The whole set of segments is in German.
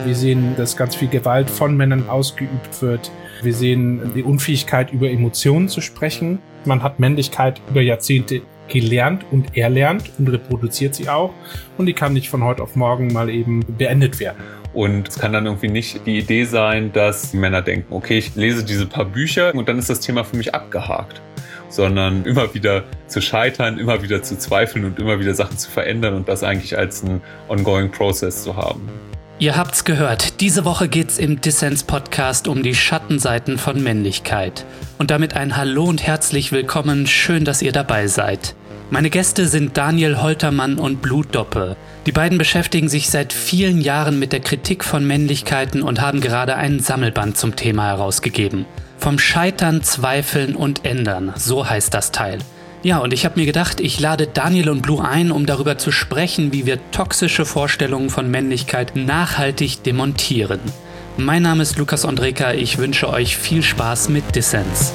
Wir sehen, dass ganz viel Gewalt von Männern ausgeübt wird. Wir sehen die Unfähigkeit, über Emotionen zu sprechen. Man hat Männlichkeit über Jahrzehnte gelernt und erlernt und reproduziert sie auch. Und die kann nicht von heute auf morgen mal eben beendet werden. Und es kann dann irgendwie nicht die Idee sein, dass Männer denken, okay, ich lese diese paar Bücher und dann ist das Thema für mich abgehakt. Sondern immer wieder zu scheitern, immer wieder zu zweifeln und immer wieder Sachen zu verändern und das eigentlich als einen ongoing Process zu haben. Ihr habt's gehört, diese Woche geht's im Dissens-Podcast um die Schattenseiten von Männlichkeit. Und damit ein Hallo und herzlich willkommen, schön, dass ihr dabei seid. Meine Gäste sind Daniel Holtermann und Blutdoppe. Die beiden beschäftigen sich seit vielen Jahren mit der Kritik von Männlichkeiten und haben gerade einen Sammelband zum Thema herausgegeben. Vom Scheitern, Zweifeln und Ändern, so heißt das Teil. Ja, und ich habe mir gedacht, ich lade Daniel und Blue ein, um darüber zu sprechen, wie wir toxische Vorstellungen von Männlichkeit nachhaltig demontieren. Mein Name ist Lukas Ondreka, ich wünsche euch viel Spaß mit Dissens.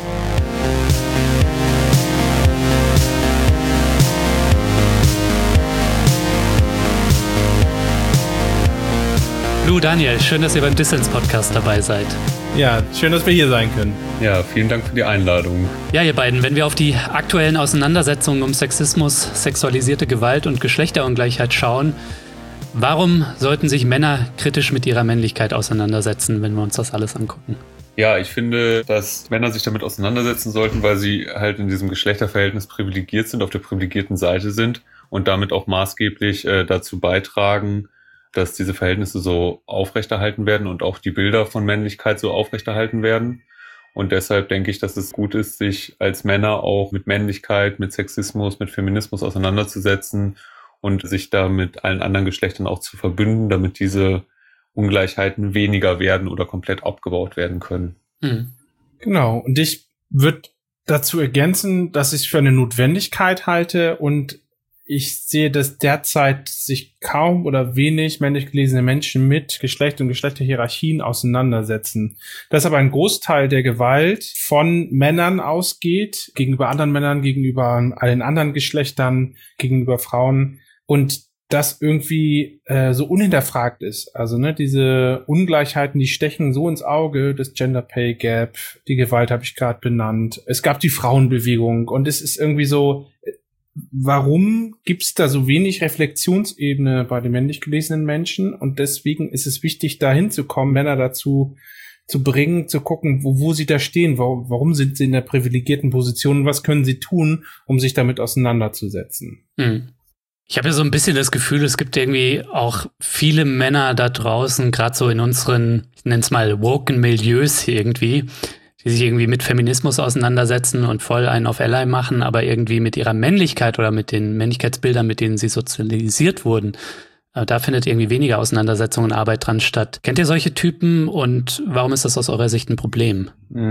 Blue, Daniel, schön, dass ihr beim Dissens-Podcast dabei seid. Ja, schön, dass wir hier sein können. Ja, vielen Dank für die Einladung. Ja, ihr beiden, wenn wir auf die aktuellen Auseinandersetzungen um Sexismus, sexualisierte Gewalt und Geschlechterungleichheit schauen, warum sollten sich Männer kritisch mit ihrer Männlichkeit auseinandersetzen, wenn wir uns das alles angucken? Ja, ich finde, dass Männer sich damit auseinandersetzen sollten, weil sie halt in diesem Geschlechterverhältnis privilegiert sind, auf der privilegierten Seite sind und damit auch maßgeblich dazu beitragen, dass diese Verhältnisse so aufrechterhalten werden und auch die Bilder von Männlichkeit so aufrechterhalten werden. Und deshalb denke ich, dass es gut ist, sich als Männer auch mit Männlichkeit, mit Sexismus, mit Feminismus auseinanderzusetzen und sich da mit allen anderen Geschlechtern auch zu verbünden, damit diese Ungleichheiten weniger werden oder komplett abgebaut werden können. Mhm. Genau. Und ich würde dazu ergänzen, dass ich es für eine Notwendigkeit halte und ich sehe, dass derzeit sich kaum oder wenig männlich gelesene Menschen mit Geschlecht und Geschlechterhierarchien auseinandersetzen. Dass aber ein Großteil der Gewalt von Männern ausgeht, gegenüber anderen Männern, gegenüber allen anderen Geschlechtern, gegenüber Frauen und das irgendwie so unhinterfragt ist. Also diese Ungleichheiten, die stechen so ins Auge, das Gender Pay Gap, die Gewalt habe ich gerade benannt. Es gab die Frauenbewegung und es ist irgendwie so, warum gibt's da so wenig Reflexionsebene bei den männlich gelesenen Menschen? Und deswegen ist es wichtig, da hinzukommen, Männer dazu zu bringen, zu gucken, wo sie da stehen, warum sind sie in der privilegierten Position, was können sie tun, um sich damit auseinanderzusetzen. Ich habe ja so ein bisschen das Gefühl, es gibt irgendwie auch viele Männer da draußen, gerade so in unseren, ich nenne es mal, woken Milieus irgendwie, die sich irgendwie mit Feminismus auseinandersetzen und voll einen auf Ally machen, aber irgendwie mit ihrer Männlichkeit oder mit den Männlichkeitsbildern, mit denen sie sozialisiert wurden, da findet irgendwie weniger Auseinandersetzung und Arbeit dran statt. Kennt ihr solche Typen und warum ist das aus eurer Sicht ein Problem?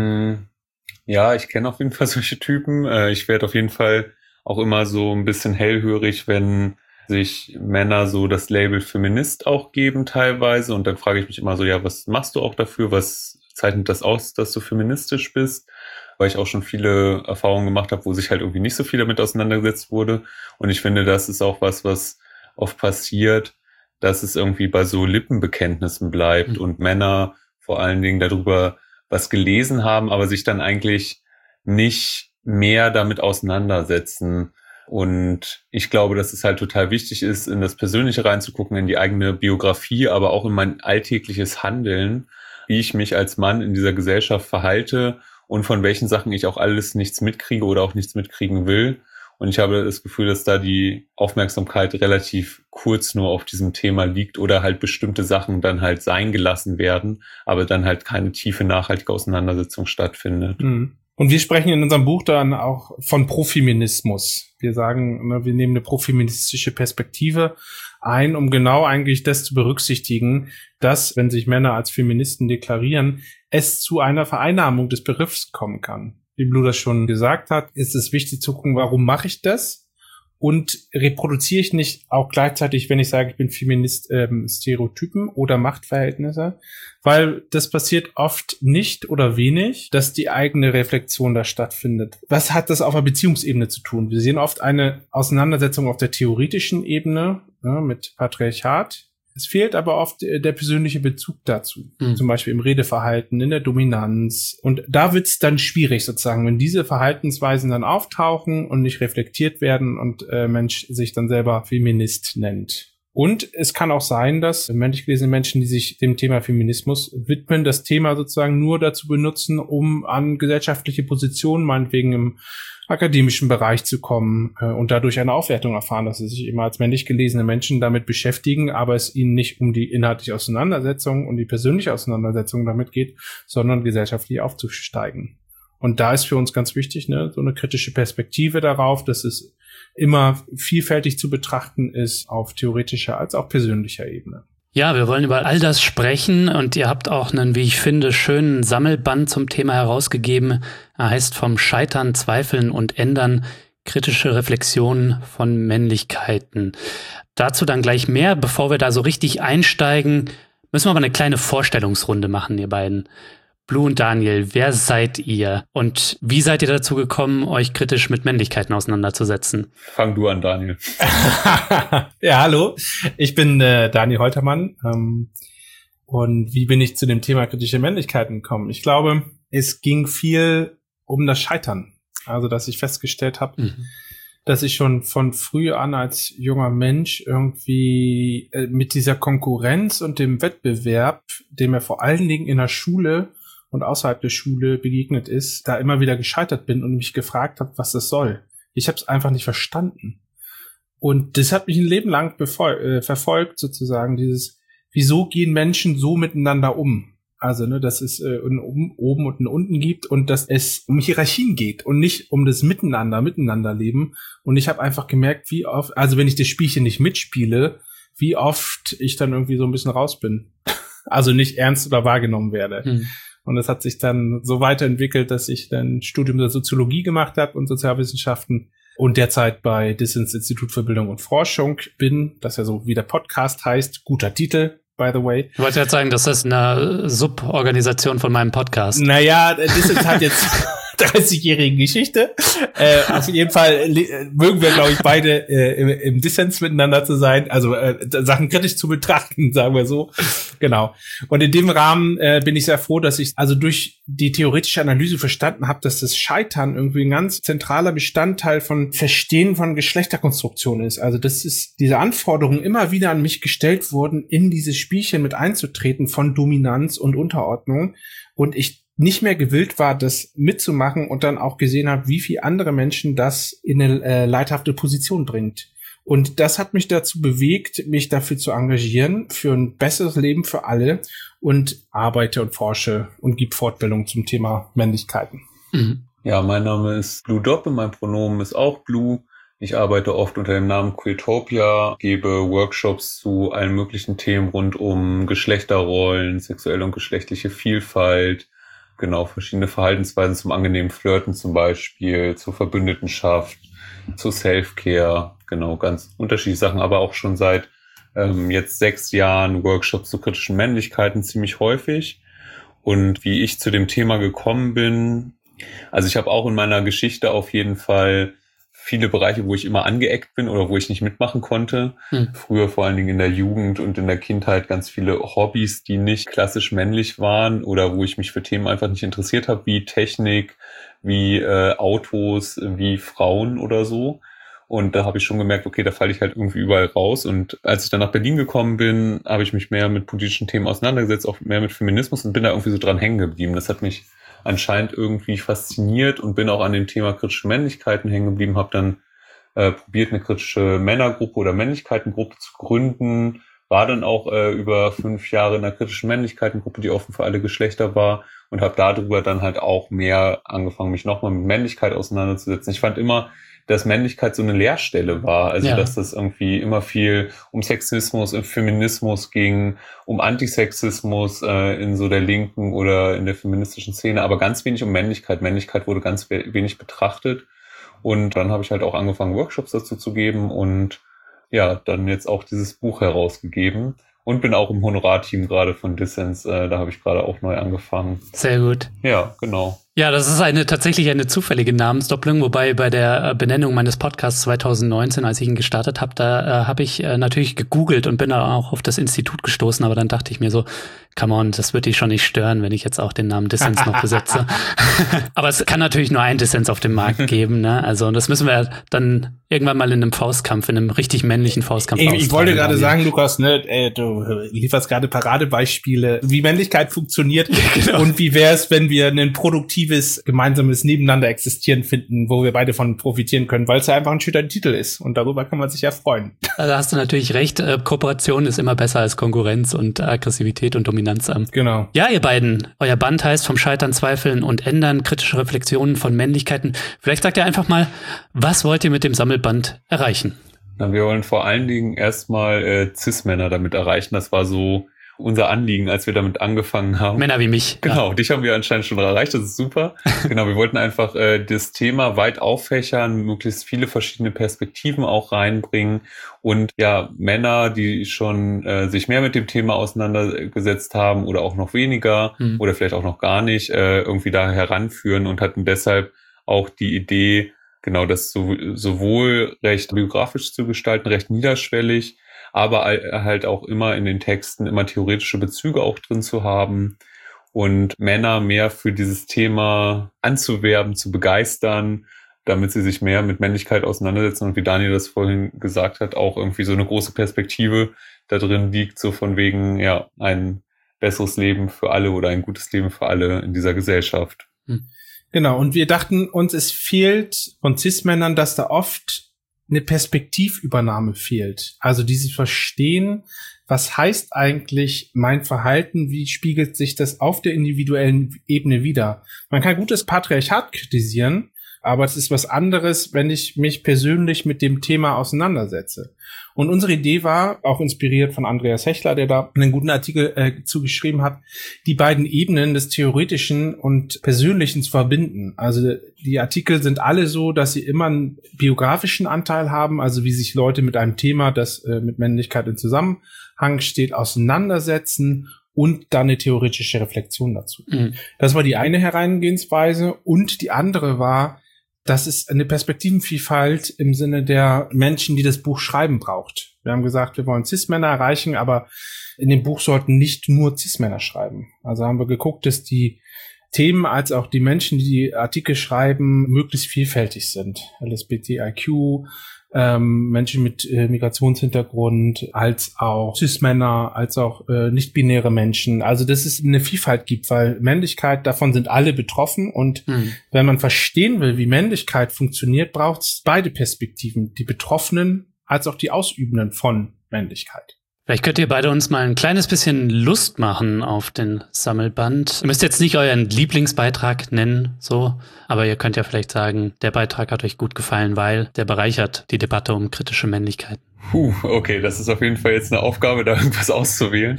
Ja, ich kenne auf jeden Fall solche Typen. Ich werde auf jeden Fall auch immer so ein bisschen hellhörig, wenn sich Männer so das Label Feminist auch geben teilweise und dann frage ich mich immer so, ja, was machst du auch dafür, was zeichnet das aus, dass du feministisch bist, weil ich auch schon viele Erfahrungen gemacht habe, wo sich halt irgendwie nicht so viel damit auseinandergesetzt wurde. Und ich finde, das ist auch was oft passiert, dass es irgendwie bei so Lippenbekenntnissen bleibt und Männer vor allen Dingen darüber was gelesen haben, aber sich dann eigentlich nicht mehr damit auseinandersetzen. Und ich glaube, dass es halt total wichtig ist, in das Persönliche reinzugucken, in die eigene Biografie, aber auch in mein alltägliches Handeln, wie ich mich als Mann in dieser Gesellschaft verhalte und von welchen Sachen ich auch alles nichts mitkriege oder auch nichts mitkriegen will. Und ich habe das Gefühl, dass da die Aufmerksamkeit relativ kurz nur auf diesem Thema liegt oder halt bestimmte Sachen dann halt sein gelassen werden, aber dann halt keine tiefe, nachhaltige Auseinandersetzung stattfindet. Mhm. Und wir sprechen in unserem Buch dann auch von Profeminismus. Wir sagen, wir nehmen eine profeministische Perspektive ein, um genau eigentlich das zu berücksichtigen, dass, wenn sich Männer als Feministen deklarieren, es zu einer Vereinnahmung des Begriffs kommen kann. Wie Blue das schon gesagt hat, ist es wichtig zu gucken, warum mache ich das? Und reproduziere ich nicht auch gleichzeitig, wenn ich sage, ich bin Feminist, Stereotypen oder Machtverhältnisse? Weil das passiert oft nicht oder wenig, dass die eigene Reflexion da stattfindet. Was hat das auf einer Beziehungsebene zu tun? Wir sehen oft eine Auseinandersetzung auf der theoretischen Ebene mit Patriarchat. Es fehlt aber oft der persönliche Bezug dazu. Zum Beispiel im Redeverhalten, in der Dominanz. Und da wird's dann schwierig sozusagen, wenn diese Verhaltensweisen dann auftauchen und nicht reflektiert werden und Mensch sich dann selber Feminist nennt. Und es kann auch sein, dass männlich gelesene Menschen, die sich dem Thema Feminismus widmen, das Thema sozusagen nur dazu benutzen, um an gesellschaftliche Positionen, meinetwegen im akademischen Bereich zu kommen und dadurch eine Aufwertung erfahren, dass sie sich immer als männlich gelesene Menschen damit beschäftigen, aber es ihnen nicht um die inhaltliche Auseinandersetzung und die persönliche Auseinandersetzung damit geht, sondern gesellschaftlich aufzusteigen. Und da ist für uns ganz wichtig, so eine kritische Perspektive darauf, dass es immer vielfältig zu betrachten ist, auf theoretischer als auch persönlicher Ebene. Ja, wir wollen über all das sprechen und ihr habt auch einen, wie ich finde, schönen Sammelband zum Thema herausgegeben. Er heißt Vom Scheitern, Zweifeln und Ändern, kritische Reflexionen von Männlichkeiten. Dazu dann gleich mehr. Bevor wir da so richtig einsteigen, müssen wir aber eine kleine Vorstellungsrunde machen, ihr beiden. Blue und Daniel, wer seid ihr? Und wie seid ihr dazu gekommen, euch kritisch mit Männlichkeiten auseinanderzusetzen? Fang du an, Daniel. Ja, hallo. Ich bin Daniel Holtermann. Und wie bin ich zu dem Thema kritische Männlichkeiten gekommen? Ich glaube, es ging viel um das Scheitern. Also, dass ich festgestellt habe, dass ich schon von früh an als junger Mensch irgendwie mit dieser Konkurrenz und dem Wettbewerb, dem mir vor allen Dingen in der Schule und außerhalb der Schule begegnet ist, da immer wieder gescheitert bin und mich gefragt habe, was das soll. Ich habe es einfach nicht verstanden. Und das hat mich ein Leben lang verfolgt, sozusagen, dieses, wieso gehen Menschen so miteinander um? Also, dass es ein oben und ein unten gibt und dass es um Hierarchien geht und nicht um das Miteinanderleben. Und ich habe einfach gemerkt, wie oft, also wenn ich das Spielchen nicht mitspiele, wie oft ich dann irgendwie so ein bisschen raus bin. Also nicht ernst oder wahrgenommen werde. Und das hat sich dann so weiterentwickelt, dass ich dann Studium der Soziologie gemacht habe und Sozialwissenschaften und derzeit bei Dissens Institut für Bildung und Forschung bin, das ja so wie der Podcast heißt, guter Titel, by the way. Ich wollte jetzt sagen, das ist eine Suborganisation von meinem Podcast. Naja, Dissens hat jetzt 30-jährige Geschichte. Auf jeden Fall mögen wir, glaube ich, beide im Dissens miteinander zu sein, also Sachen kritisch zu betrachten, sagen wir so. Genau. Und in dem Rahmen bin ich sehr froh, dass ich also durch die theoretische Analyse verstanden habe, dass das Scheitern irgendwie ein ganz zentraler Bestandteil von Verstehen von Geschlechterkonstruktion ist. Also das ist diese Anforderungen immer wieder an mich gestellt wurden, in dieses Spielchen mit einzutreten von Dominanz und Unterordnung. Und ich nicht mehr gewillt war, das mitzumachen und dann auch gesehen habe, wie viele andere Menschen das in eine leidhafte Position bringt. Und das hat mich dazu bewegt, mich dafür zu engagieren, für ein besseres Leben für alle und arbeite und forsche und gebe Fortbildung zum Thema Männlichkeiten. Ja, mein Name ist Blue Doppe, mein Pronomen ist auch Blue. Ich arbeite oft unter dem Namen Queertopia, gebe Workshops zu allen möglichen Themen rund um Geschlechterrollen, sexuelle und geschlechtliche Vielfalt, genau, verschiedene Verhaltensweisen zum angenehmen Flirten zum Beispiel, zur Verbündetenschaft, zu Self-Care, genau, ganz unterschiedliche Sachen, aber auch schon seit jetzt 6 Jahren Workshops zu kritischen Männlichkeiten ziemlich häufig. Und wie ich zu dem Thema gekommen bin, also ich habe auch in meiner Geschichte auf jeden Fall viele Bereiche, wo ich immer angeeckt bin oder wo ich nicht mitmachen konnte. Früher vor allen Dingen in der Jugend und in der Kindheit ganz viele Hobbys, die nicht klassisch männlich waren oder wo ich mich für Themen einfach nicht interessiert habe, wie Technik, wie Autos, wie Frauen oder so. Und da habe ich schon gemerkt, okay, da falle ich halt irgendwie überall raus. Und als ich dann nach Berlin gekommen bin, habe ich mich mehr mit politischen Themen auseinandergesetzt, auch mehr mit Feminismus und bin da irgendwie so dran hängen geblieben. Das hat mich anscheinend irgendwie fasziniert und bin auch an dem Thema kritische Männlichkeiten hängen geblieben, habe dann probiert, eine kritische Männergruppe oder Männlichkeitengruppe zu gründen, war dann auch über 5 Jahre in einer kritischen Männlichkeitengruppe, die offen für alle Geschlechter war und habe darüber dann halt auch mehr angefangen, mich nochmal mit Männlichkeit auseinanderzusetzen. Ich fand immer, dass Männlichkeit so eine Leerstelle war, also dass das irgendwie immer viel um Sexismus und Feminismus ging, um Antisexismus in so der linken oder in der feministischen Szene, aber ganz wenig um Männlichkeit. Männlichkeit wurde ganz wenig betrachtet und dann habe ich halt auch angefangen, Workshops dazu zu geben und ja, dann jetzt auch dieses Buch herausgegeben und bin auch im Honorarteam gerade von Dissens, da habe ich gerade auch neu angefangen. Sehr gut. Ja, genau. Ja, das ist tatsächlich eine zufällige Namensdoppelung, wobei bei der Benennung meines Podcasts 2019, als ich ihn gestartet habe, da habe ich natürlich gegoogelt und bin da auch auf das Institut gestoßen, aber dann dachte ich mir so, come on, das wird dich schon nicht stören, wenn ich jetzt auch den Namen Dissens noch besetze. Aber es kann natürlich nur ein Dissens auf dem Markt geben, ne? Also, und das müssen wir dann irgendwann mal in einem Faustkampf, in einem richtig männlichen Faustkampf austragen. Ich wollte gerade sagen, Lukas, ne, du lieferst gerade Paradebeispiele, wie Männlichkeit funktioniert. Genau. Und wie wäre es, wenn wir ein produktives, gemeinsames Nebeneinander existieren finden, wo wir beide von profitieren können, weil es ja einfach ein schöner Titel ist. Und darüber kann man sich ja freuen. Da hast du natürlich recht. Kooperation ist immer besser als Konkurrenz und Aggressivität und Dominanz. Genau. Ja, ihr beiden. Euer Band heißt Vom Scheitern, Zweifeln und Ändern, kritische Reflexionen von Männlichkeiten. Vielleicht sagt ihr einfach mal, was wollt ihr mit dem Sammelband erreichen? Na, wir wollen vor allen Dingen erstmal Cis-Männer damit erreichen. Das war so unser Anliegen, als wir damit angefangen haben. Männer wie mich. Genau, ja. Dich haben wir anscheinend schon erreicht, das ist super. Genau, wir wollten einfach das Thema weit auffächern, möglichst viele verschiedene Perspektiven auch reinbringen und ja, Männer, die schon sich mehr mit dem Thema auseinandergesetzt haben oder auch noch weniger oder vielleicht auch noch gar nicht, irgendwie da heranführen und hatten deshalb auch die Idee, genau das sowohl recht biografisch zu gestalten, recht niederschwellig, aber halt auch immer in den Texten immer theoretische Bezüge auch drin zu haben und Männer mehr für dieses Thema anzuwerben, zu begeistern, damit sie sich mehr mit Männlichkeit auseinandersetzen und wie Daniel das vorhin gesagt hat, auch irgendwie so eine große Perspektive da drin liegt, so von wegen, ja, ein besseres Leben für alle oder ein gutes Leben für alle in dieser Gesellschaft. Genau, und wir dachten uns, es fehlt von Cis-Männern, dass da oft eine Perspektivübernahme fehlt. Also dieses Verstehen, was heißt eigentlich mein Verhalten, wie spiegelt sich das auf der individuellen Ebene wider? Man kann gutes Patriarchat kritisieren, aber es ist was anderes, wenn ich mich persönlich mit dem Thema auseinandersetze. Und unsere Idee war, auch inspiriert von Andreas Hechler, der da einen guten Artikel zugeschrieben hat, die beiden Ebenen des Theoretischen und Persönlichen zu verbinden. Also die Artikel sind alle so, dass sie immer einen biografischen Anteil haben, also wie sich Leute mit einem Thema, das mit Männlichkeit in Zusammenhang steht, auseinandersetzen und dann eine theoretische Reflexion dazu. Das war die eine Herangehensweise und die andere war, dass es eine Perspektivenvielfalt im Sinne der Menschen, die das Buch schreiben, braucht. Wir haben gesagt, wir wollen Cis-Männer erreichen, aber in dem Buch sollten nicht nur Cis-Männer schreiben. Also haben wir geguckt, dass die Themen als auch die Menschen, die die Artikel schreiben, möglichst vielfältig sind. LSBTIQ, Menschen mit Migrationshintergrund, als auch Cis-Männer, als auch nicht-binäre Menschen. Also dass es eine Vielfalt gibt, weil Männlichkeit, davon sind alle betroffen. Und wenn man verstehen will, wie Männlichkeit funktioniert, braucht es beide Perspektiven, die Betroffenen als auch die Ausübenden von Männlichkeit. Vielleicht könnt ihr beide uns mal ein kleines bisschen Lust machen auf den Sammelband. Ihr müsst jetzt nicht euren Lieblingsbeitrag nennen, so, aber ihr könnt ja vielleicht sagen, der Beitrag hat euch gut gefallen, weil der bereichert die Debatte um kritische Männlichkeit. Okay, das ist auf jeden Fall jetzt eine Aufgabe, da irgendwas auszuwählen.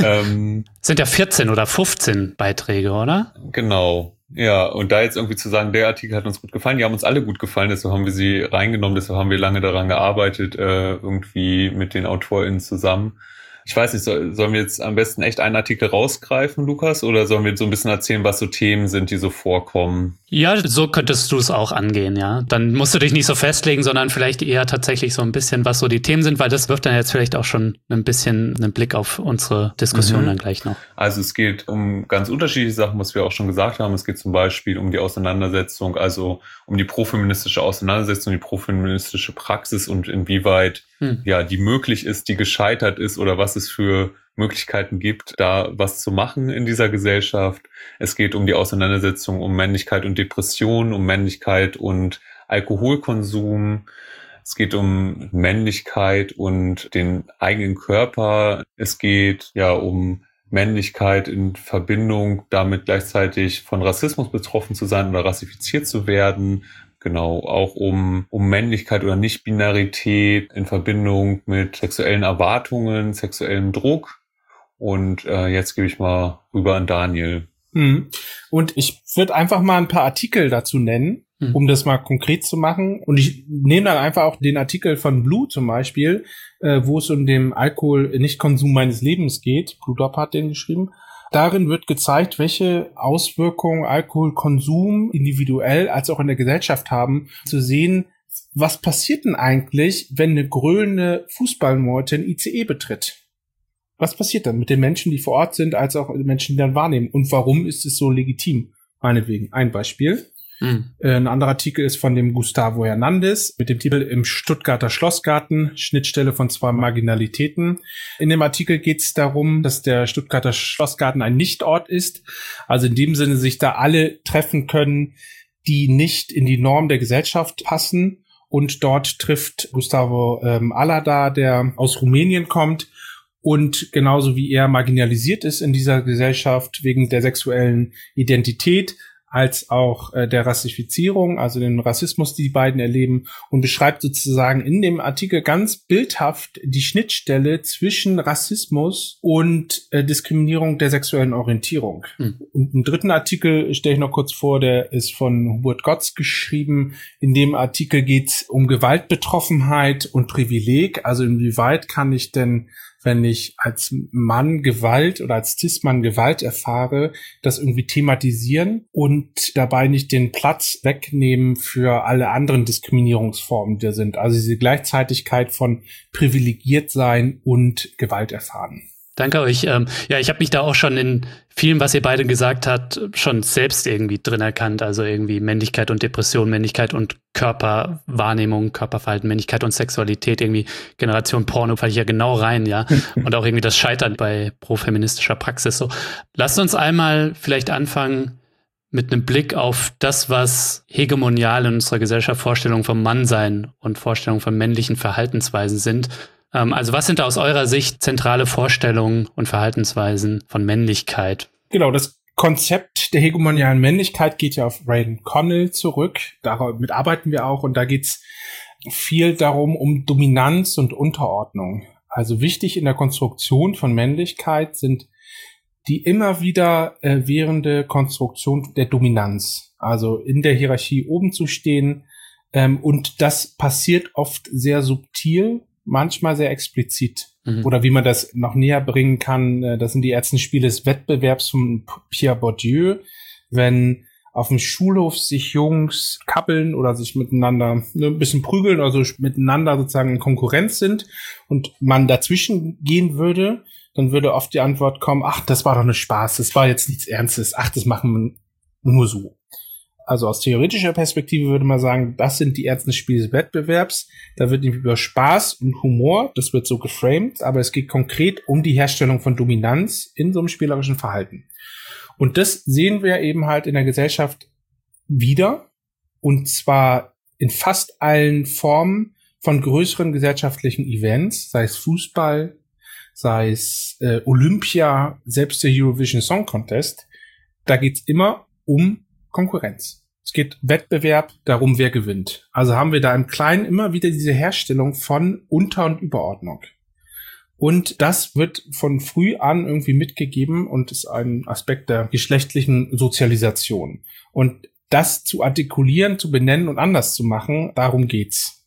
Sind ja 14 oder 15 Beiträge, oder? Genau. Ja, und da jetzt irgendwie zu sagen, der Artikel hat uns gut gefallen, die haben uns alle gut gefallen, deshalb haben wir sie reingenommen, deshalb haben wir lange daran gearbeitet, irgendwie mit den AutorInnen zusammen. Ich weiß nicht, sollen wir jetzt am besten echt einen Artikel rausgreifen, Lukas, oder sollen wir so ein bisschen erzählen, was so Themen sind, die so vorkommen? Ja, so könntest du es auch angehen, ja. Dann musst du dich nicht so festlegen, sondern vielleicht eher tatsächlich so ein bisschen, was so die Themen sind, weil das wirft dann jetzt vielleicht auch schon ein bisschen einen Blick auf unsere Diskussion dann gleich noch. Also es geht um ganz unterschiedliche Sachen, was wir auch schon gesagt haben. Es geht zum Beispiel um die Auseinandersetzung, also um die profeministische Auseinandersetzung, die profeministische Praxis und inwieweit ja die möglich ist, die gescheitert ist oder was es für Möglichkeiten gibt, da was zu machen in dieser Gesellschaft. Es geht um die Auseinandersetzung um Männlichkeit und Depression, um Männlichkeit und Alkoholkonsum. Es geht um Männlichkeit und den eigenen Körper. Es geht ja um Männlichkeit in Verbindung damit gleichzeitig von Rassismus betroffen zu sein oder rassifiziert zu werden. Genau, auch um Männlichkeit oder Nicht-Binarität in Verbindung mit sexuellen Erwartungen, sexuellem Druck. Und jetzt gebe ich mal rüber an Daniel. Und ich würde einfach mal ein paar Artikel dazu nennen, um das mal konkret zu machen. Und ich nehme dann einfach auch den Artikel von Blue zum Beispiel, wo es um den Alkohol-Nicht-Konsum meines Lebens geht. Blue Dop hat den geschrieben. darin wird gezeigt, welche Auswirkungen Alkoholkonsum individuell als auch in der Gesellschaft haben, zu sehen, was passiert denn eigentlich, wenn eine grölende Fußballmeute ein ICE betritt? Was passiert dann mit den Menschen, die vor Ort sind, als auch den Menschen, die dann wahrnehmen? Und warum ist es so legitim? Meinetwegen ein Beispiel. Ein anderer Artikel ist von dem Gustavo Hernandez mit dem Titel Im Stuttgarter Schlossgarten, Schnittstelle von zwei Marginalitäten. In dem Artikel geht es darum, dass der Stuttgarter Schlossgarten ein Nichtort ist. Also in dem Sinne sich da alle treffen können, die nicht in die Norm der Gesellschaft passen. Und dort trifft Gustavo Alada, der aus Rumänien kommt und genauso wie er marginalisiert ist in dieser Gesellschaft wegen der sexuellen Identität, als auch der Rassifizierung, also den Rassismus, die beiden erleben, und beschreibt sozusagen in dem Artikel ganz bildhaft die Schnittstelle zwischen Rassismus und Diskriminierung der sexuellen Orientierung. Und einen dritten Artikel stelle ich noch kurz vor, der ist von Hubert Gotz geschrieben. In dem Artikel geht es um Gewaltbetroffenheit und Privileg, also inwieweit kann ich denn, wenn ich als Mann Gewalt oder als Cis-Mann Gewalt erfahre, das irgendwie thematisieren und dabei nicht den Platz wegnehmen für alle anderen Diskriminierungsformen, die da sind. Also diese Gleichzeitigkeit von privilegiert sein und Gewalt erfahren. Danke euch. Ja, ich habe mich da auch schon in vielem, was ihr beide gesagt habt, schon selbst irgendwie drin erkannt. Also irgendwie Männlichkeit und Depression, Männlichkeit und Körperwahrnehmung, Körperverhalten, Männlichkeit und Sexualität, irgendwie Generation Porno falle ich ja genau rein, ja. Und auch irgendwie das Scheitern bei profeministischer Praxis. So, lasst uns einmal vielleicht anfangen mit einem Blick auf das, was hegemonial in unserer Gesellschaft Vorstellungen vom Mannsein und Vorstellungen von männlichen Verhaltensweisen sind. Also was sind da aus eurer Sicht zentrale Vorstellungen und Verhaltensweisen von Männlichkeit? Genau, das Konzept der hegemonialen Männlichkeit geht ja auf Ray Connell zurück. Damit arbeiten wir auch und da geht's viel darum, um Dominanz und Unterordnung. Also wichtig in der Konstruktion von Männlichkeit sind die immer wieder währende Konstruktion der Dominanz. Also in der Hierarchie oben zu stehen und das passiert oft sehr subtil, manchmal sehr explizit. Oder wie man das noch näher bringen kann, das sind die ersten Spiele des Wettbewerbs von Pierre Bourdieu. Wenn auf dem Schulhof sich Jungs kappeln oder sich miteinander ein bisschen prügeln, also miteinander sozusagen in Konkurrenz sind und man dazwischen gehen würde, dann würde oft die Antwort kommen, ach, das war doch nur Spaß, das war jetzt nichts Ernstes, ach, das machen wir nur so. Also aus theoretischer Perspektive würde man sagen, das sind die ersten Spiele des Wettbewerbs. Da wird nicht über Spaß und Humor, das wird so geframed, aber es geht konkret um die Herstellung von Dominanz in so einem spielerischen Verhalten. Und das sehen wir eben halt in der Gesellschaft wieder, und zwar in fast allen Formen von größeren gesellschaftlichen Events, sei es Fußball, sei es Olympia, selbst der Eurovision Song Contest. Da geht's immer um Konkurrenz. Es geht Wettbewerb darum, wer gewinnt. Also haben wir da im Kleinen immer wieder diese Herstellung von Unter- und Überordnung. Und das wird von früh an irgendwie mitgegeben und ist ein Aspekt der geschlechtlichen Sozialisation. Und das zu artikulieren, zu benennen und anders zu machen, darum geht's.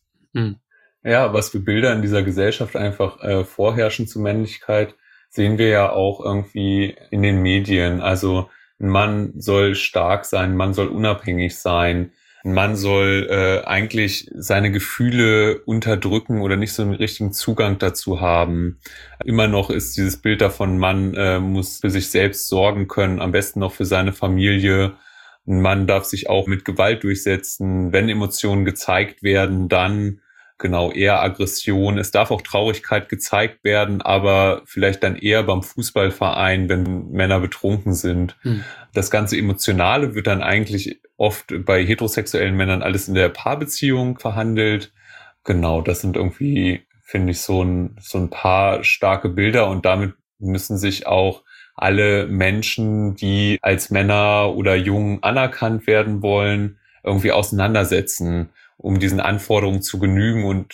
Ja, was für Bilder in dieser Gesellschaft einfach vorherrschen zu Männlichkeit, sehen wir ja auch irgendwie in den Medien. Also ein Mann soll stark sein, ein Mann soll unabhängig sein, ein Mann soll eigentlich seine Gefühle unterdrücken oder nicht so einen richtigen Zugang dazu haben. Immer noch ist dieses Bild davon, Mann muss für sich selbst sorgen können, am besten noch für seine Familie. Ein Mann darf sich auch mit Gewalt durchsetzen. Wenn Emotionen gezeigt werden, dann genau eher Aggression. Es darf auch Traurigkeit gezeigt werden, aber vielleicht dann eher beim Fußballverein, wenn Männer betrunken sind. Das ganze Emotionale wird dann eigentlich oft bei heterosexuellen Männern alles in der Paarbeziehung verhandelt. Genau, das sind irgendwie, finde ich, so ein paar starke Bilder, und damit müssen sich auch alle Menschen, die als Männer oder Jungen anerkannt werden wollen, irgendwie auseinandersetzen, um diesen Anforderungen zu genügen und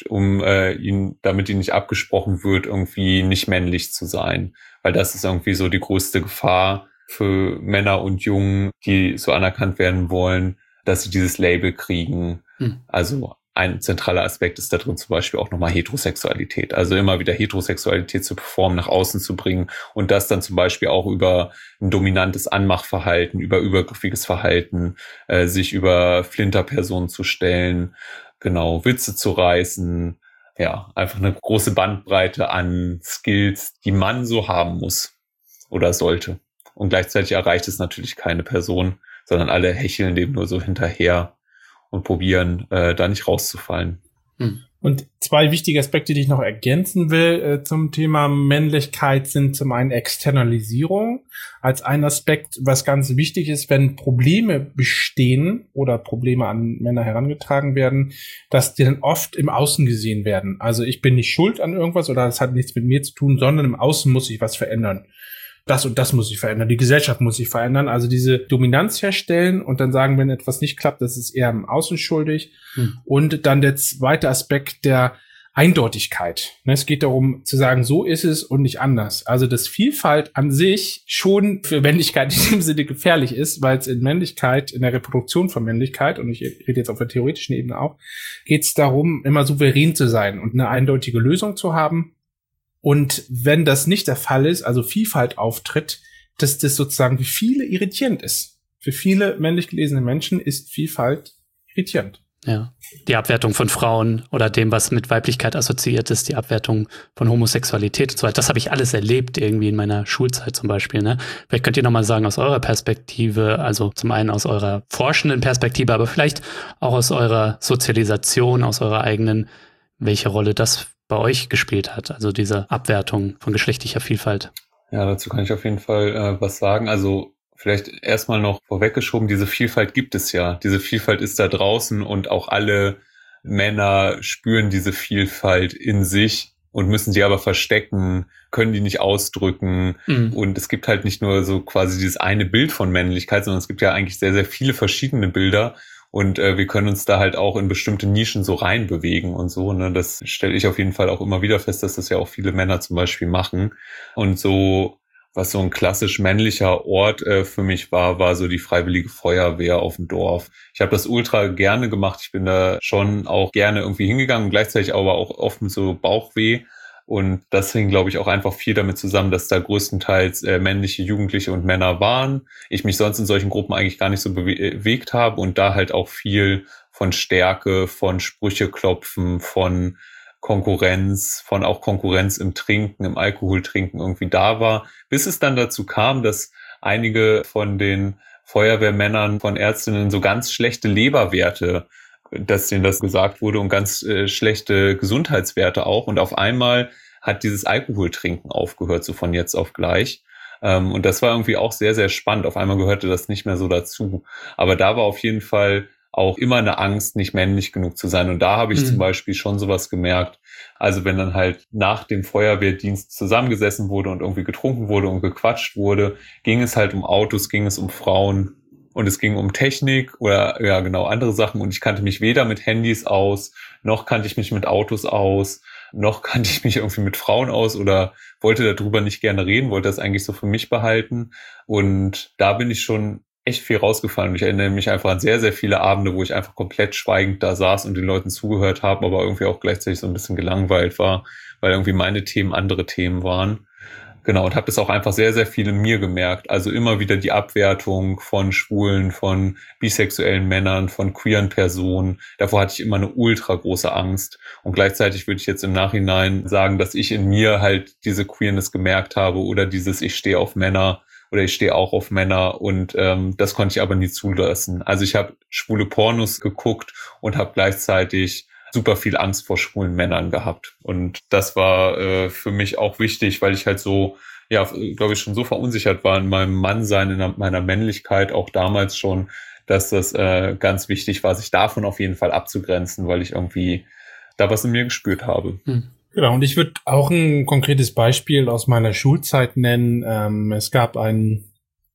damit ihnen nicht abgesprochen wird, irgendwie nicht männlich zu sein. Weil das ist irgendwie so die größte Gefahr für Männer und Jungen, die so anerkannt werden wollen, dass sie dieses Label kriegen. Also ein zentraler Aspekt ist da drin zum Beispiel auch nochmal Heterosexualität. Also immer wieder Heterosexualität zu performen, nach außen zu bringen und das dann zum Beispiel auch über ein dominantes Anmachverhalten, über übergriffiges Verhalten, sich über Flinterpersonen zu stellen, genau, Witze zu reißen. Ja, einfach eine große Bandbreite an Skills, die man so haben muss oder sollte. Und gleichzeitig erreicht es natürlich keine Person, sondern alle hecheln dem nur so hinterher und probieren, da nicht rauszufallen. Und 2 wichtige Aspekte, die ich noch ergänzen will zum Thema Männlichkeit, sind zum einen Externalisierung als ein Aspekt, was ganz wichtig ist, wenn Probleme bestehen oder Probleme an Männer herangetragen werden, dass die dann oft im Außen gesehen werden. Also ich bin nicht schuld an irgendwas oder es hat nichts mit mir zu tun, sondern im Außen muss sich was verändern. Das und das muss sich verändern, die Gesellschaft muss sich verändern, also diese Dominanz herstellen und dann sagen, wenn etwas nicht klappt, das ist eher im Außen schuldig. Und dann der zweite Aspekt der Eindeutigkeit. Es geht darum zu sagen, so ist es und nicht anders. Also dass Vielfalt an sich schon für Männlichkeit in dem Sinne gefährlich ist, weil es in Männlichkeit, in der Reproduktion von Männlichkeit, und ich rede jetzt auf der theoretischen Ebene auch, geht es darum, immer souverän zu sein und eine eindeutige Lösung zu haben. Und wenn das nicht der Fall ist, also Vielfalt auftritt, dass das sozusagen für viele irritierend ist. Für viele männlich gelesene Menschen ist Vielfalt irritierend. Ja, die Abwertung von Frauen oder dem, was mit Weiblichkeit assoziiert ist, die Abwertung von Homosexualität und so weiter. Das habe ich alles erlebt irgendwie in meiner Schulzeit zum Beispiel. Ne? Vielleicht könnt ihr nochmal sagen aus eurer Perspektive, also zum einen aus eurer forschenden Perspektive, aber vielleicht auch aus eurer Sozialisation, aus eurer eigenen, welche Rolle das bei euch gespielt hat, also diese Abwertung von geschlechtlicher Vielfalt. Ja, dazu kann ich auf jeden Fall was sagen. Also vielleicht erstmal noch vorweggeschoben, diese Vielfalt gibt es ja. Diese Vielfalt ist da draußen und auch alle Männer spüren diese Vielfalt in sich und müssen sie aber verstecken, können die nicht ausdrücken. Und es gibt halt nicht nur so quasi dieses eine Bild von Männlichkeit, sondern es gibt ja eigentlich sehr, sehr viele verschiedene Bilder. Und wir können uns da halt auch in bestimmte Nischen so reinbewegen und so. Ne? Das stelle ich auf jeden Fall auch immer wieder fest, dass das ja auch viele Männer zum Beispiel machen. Und so, was so ein klassisch männlicher Ort für mich war so die Freiwillige Feuerwehr auf dem Dorf. Ich habe das ultra gerne gemacht. Ich bin da schon auch gerne irgendwie hingegangen, gleichzeitig aber auch oft mit so Bauchweh. Und das hing, glaube ich, auch einfach viel damit zusammen, dass da größtenteils männliche Jugendliche und Männer waren. Ich mich sonst in solchen Gruppen eigentlich gar nicht so bewegt habe und da halt auch viel von Stärke, von Sprüche klopfen, von Konkurrenz, von auch Konkurrenz im Trinken, im Alkoholtrinken irgendwie da war. Bis es dann dazu kam, dass einige von den Feuerwehrmännern, von Ärztinnen so ganz schlechte Leberwerte, dass denen das gesagt wurde und ganz schlechte Gesundheitswerte auch. Und auf einmal hat dieses Alkoholtrinken aufgehört, so von jetzt auf gleich. Und das war irgendwie auch sehr, sehr spannend. Auf einmal gehörte das nicht mehr so dazu. Aber da war auf jeden Fall auch immer eine Angst, nicht männlich genug zu sein. Und da habe ich zum Beispiel schon sowas gemerkt. Also wenn dann halt nach dem Feuerwehrdienst zusammengesessen wurde und irgendwie getrunken wurde und gequatscht wurde, ging es halt um Autos, ging es um Frauen. Und es ging um Technik oder ja genau andere Sachen. Und ich kannte mich weder mit Handys aus, noch kannte ich mich mit Autos aus, noch kannte ich mich irgendwie mit Frauen aus oder wollte darüber nicht gerne reden, wollte das eigentlich so für mich behalten. Und da bin ich schon echt viel rausgefallen. Und ich erinnere mich einfach an sehr, sehr viele Abende, wo ich einfach komplett schweigend da saß und den Leuten zugehört habe, aber irgendwie auch gleichzeitig so ein bisschen gelangweilt war, weil irgendwie meine Themen andere Themen waren. Genau, und habe das auch einfach sehr, sehr viel in mir gemerkt. Also immer wieder die Abwertung von Schwulen, von bisexuellen Männern, von queeren Personen. Davor hatte ich immer eine ultra große Angst. Und gleichzeitig würde ich jetzt im Nachhinein sagen, dass ich in mir halt diese Queerness gemerkt habe oder dieses ich stehe auf Männer oder ich stehe auch auf Männer. Und das konnte ich aber nie zulassen. Also ich habe schwule Pornos geguckt und habe gleichzeitig super viel Angst vor schwulen Männern gehabt. Und das war für mich auch wichtig, weil ich halt so, ja, glaube ich, schon so verunsichert war in meinem Mannsein, in meiner Männlichkeit, auch damals schon, dass das ganz wichtig war, sich davon auf jeden Fall abzugrenzen, weil ich irgendwie da was in mir gespürt habe. Genau, und ich würde auch ein konkretes Beispiel aus meiner Schulzeit nennen. Es gab einen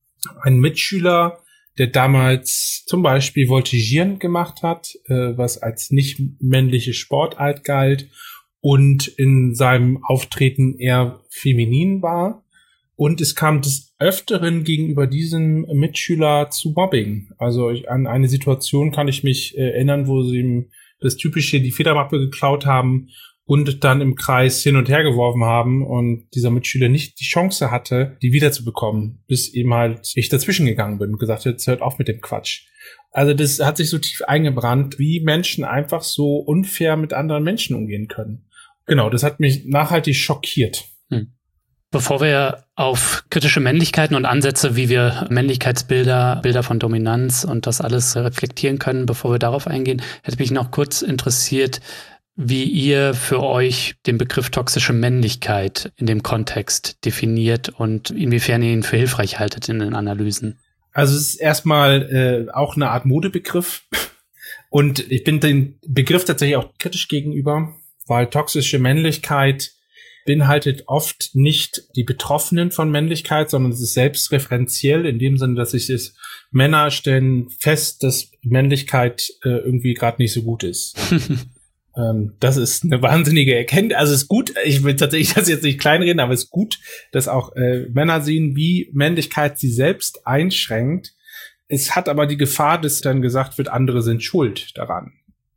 Mitschüler, der damals zum Beispiel Voltigieren gemacht hat, was als nicht männliche Sportart galt und in seinem Auftreten eher feminin war. Und es kam des Öfteren gegenüber diesem Mitschüler zu Mobbing. Also an eine Situation kann ich mich erinnern, wo sie ihm das typische, die Federmappe geklaut haben und dann im Kreis hin und her geworfen haben und dieser Mitschüler nicht die Chance hatte, die wiederzubekommen, bis eben halt ich dazwischen gegangen bin und gesagt habe, jetzt hört auf mit dem Quatsch. Also das hat sich so tief eingebrannt, wie Menschen einfach so unfair mit anderen Menschen umgehen können. Genau, das hat mich nachhaltig schockiert. Bevor wir auf kritische Männlichkeiten und Ansätze, wie wir Männlichkeitsbilder, Bilder von Dominanz und das alles reflektieren können, bevor wir darauf eingehen, hätte mich noch kurz interessiert, wie ihr für euch den Begriff toxische Männlichkeit in dem Kontext definiert und inwiefern ihr ihn für hilfreich haltet in den Analysen. Also es ist erstmal auch eine Art Modebegriff und ich bin dem Begriff tatsächlich auch kritisch gegenüber, weil toxische Männlichkeit beinhaltet oft nicht die Betroffenen von Männlichkeit, sondern es ist selbstreferenziell in dem Sinne, dass Männer stellen fest, dass Männlichkeit irgendwie gerade nicht so gut ist. Das ist eine wahnsinnige Erkenntnis. Also es ist gut, ich will tatsächlich das jetzt nicht kleinreden, aber es ist gut, dass auch Männer sehen, wie Männlichkeit sie selbst einschränkt. Es hat aber die Gefahr, dass dann gesagt wird, andere sind schuld daran.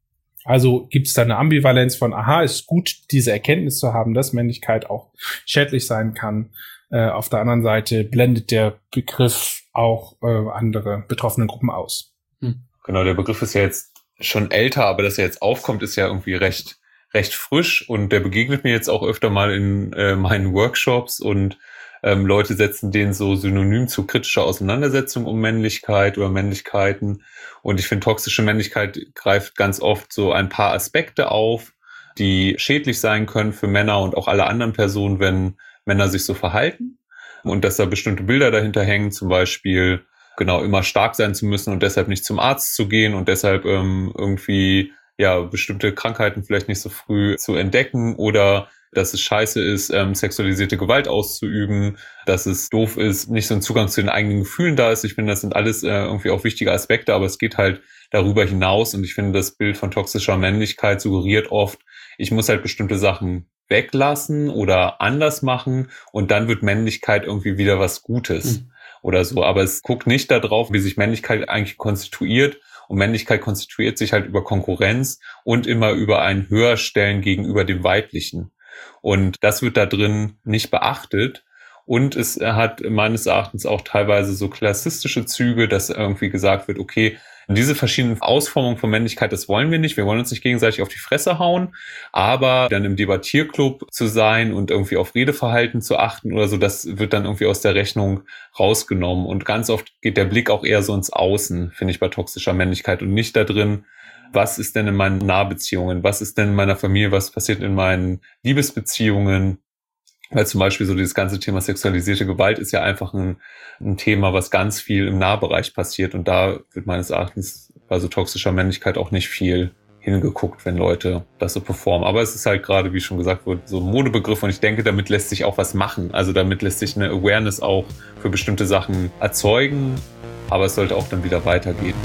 Also gibt es da eine Ambivalenz von, aha, ist gut, diese Erkenntnis zu haben, dass Männlichkeit auch schädlich sein kann. Auf der anderen Seite blendet der Begriff auch andere betroffene Gruppen aus. Genau, der Begriff ist ja jetzt schon älter, aber dass er jetzt aufkommt, ist ja irgendwie recht frisch und der begegnet mir jetzt auch öfter mal in meinen Workshops und Leute setzen den so synonym zu kritischer Auseinandersetzung um Männlichkeit oder Männlichkeiten. Und ich finde, toxische Männlichkeit greift ganz oft so ein paar Aspekte auf, die schädlich sein können für Männer und auch alle anderen Personen, wenn Männer sich so verhalten. Und dass da bestimmte Bilder dahinter hängen, zum Beispiel genau immer stark sein zu müssen und deshalb nicht zum Arzt zu gehen und deshalb irgendwie ja bestimmte Krankheiten vielleicht nicht so früh zu entdecken oder dass es scheiße ist, sexualisierte Gewalt auszuüben, dass es doof ist, nicht so ein Zugang zu den eigenen Gefühlen da ist. Ich finde, das sind alles irgendwie auch wichtige Aspekte, aber es geht halt darüber hinaus und ich finde, das Bild von toxischer Männlichkeit suggeriert oft, ich muss halt bestimmte Sachen weglassen oder anders machen und dann wird Männlichkeit irgendwie wieder was Gutes oder so. Aber es guckt nicht darauf, wie sich Männlichkeit eigentlich konstituiert. Und Männlichkeit konstituiert sich halt über Konkurrenz und immer über ein Höherstellen gegenüber dem Weiblichen. Und das wird da drin nicht beachtet. Und es hat meines Erachtens auch teilweise so klassistische Züge, dass irgendwie gesagt wird, okay, diese verschiedenen Ausformungen von Männlichkeit, das wollen wir nicht. Wir wollen uns nicht gegenseitig auf die Fresse hauen. Aber dann im Debattierclub zu sein und irgendwie auf Redeverhalten zu achten oder so, das wird dann irgendwie aus der Rechnung rausgenommen. Und ganz oft geht der Blick auch eher so ins Außen, finde ich, bei toxischer Männlichkeit und nicht da drin, was ist denn in meinen Nahbeziehungen, was ist denn in meiner Familie, was passiert in meinen Liebesbeziehungen. Weil zum Beispiel so dieses ganze Thema sexualisierte Gewalt ist ja einfach ein Thema, was ganz viel im Nahbereich passiert. Und da wird meines Erachtens bei so toxischer Männlichkeit auch nicht viel hingeguckt, wenn Leute das so performen. Aber es ist halt gerade, wie schon gesagt wurde, so ein Modebegriff. Und ich denke, damit lässt sich auch was machen. Also damit lässt sich eine Awareness auch für bestimmte Sachen erzeugen. Aber es sollte auch dann wieder weitergehen.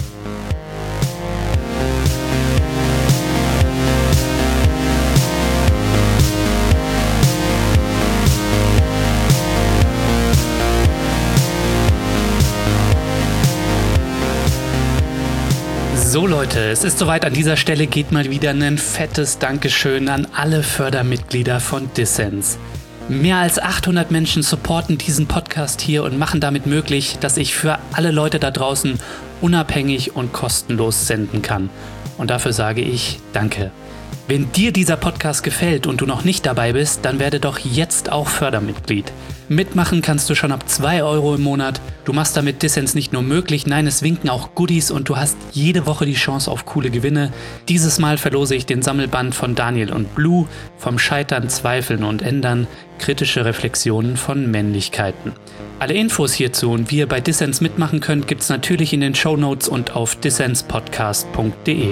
So Leute, es ist soweit. An dieser Stelle geht mal wieder ein fettes Dankeschön an alle Fördermitglieder von Dissens. Mehr als 800 Menschen supporten diesen Podcast hier und machen damit möglich, dass ich für alle Leute da draußen unabhängig und kostenlos senden kann. Und dafür sage ich Danke. Wenn dir dieser Podcast gefällt und du noch nicht dabei bist, dann werde doch jetzt auch Fördermitglied. Mitmachen kannst du schon ab 2 € im Monat. Du machst damit Dissens nicht nur möglich, nein, es winken auch Goodies und du hast jede Woche die Chance auf coole Gewinne. Dieses Mal verlose ich den Sammelband von Daniel und Blue, vom Scheitern, Zweifeln und Ändern, kritische Reflexionen von Männlichkeiten. Alle Infos hierzu und wie ihr bei Dissens mitmachen könnt, gibt's natürlich in den Shownotes und auf dissenspodcast.de.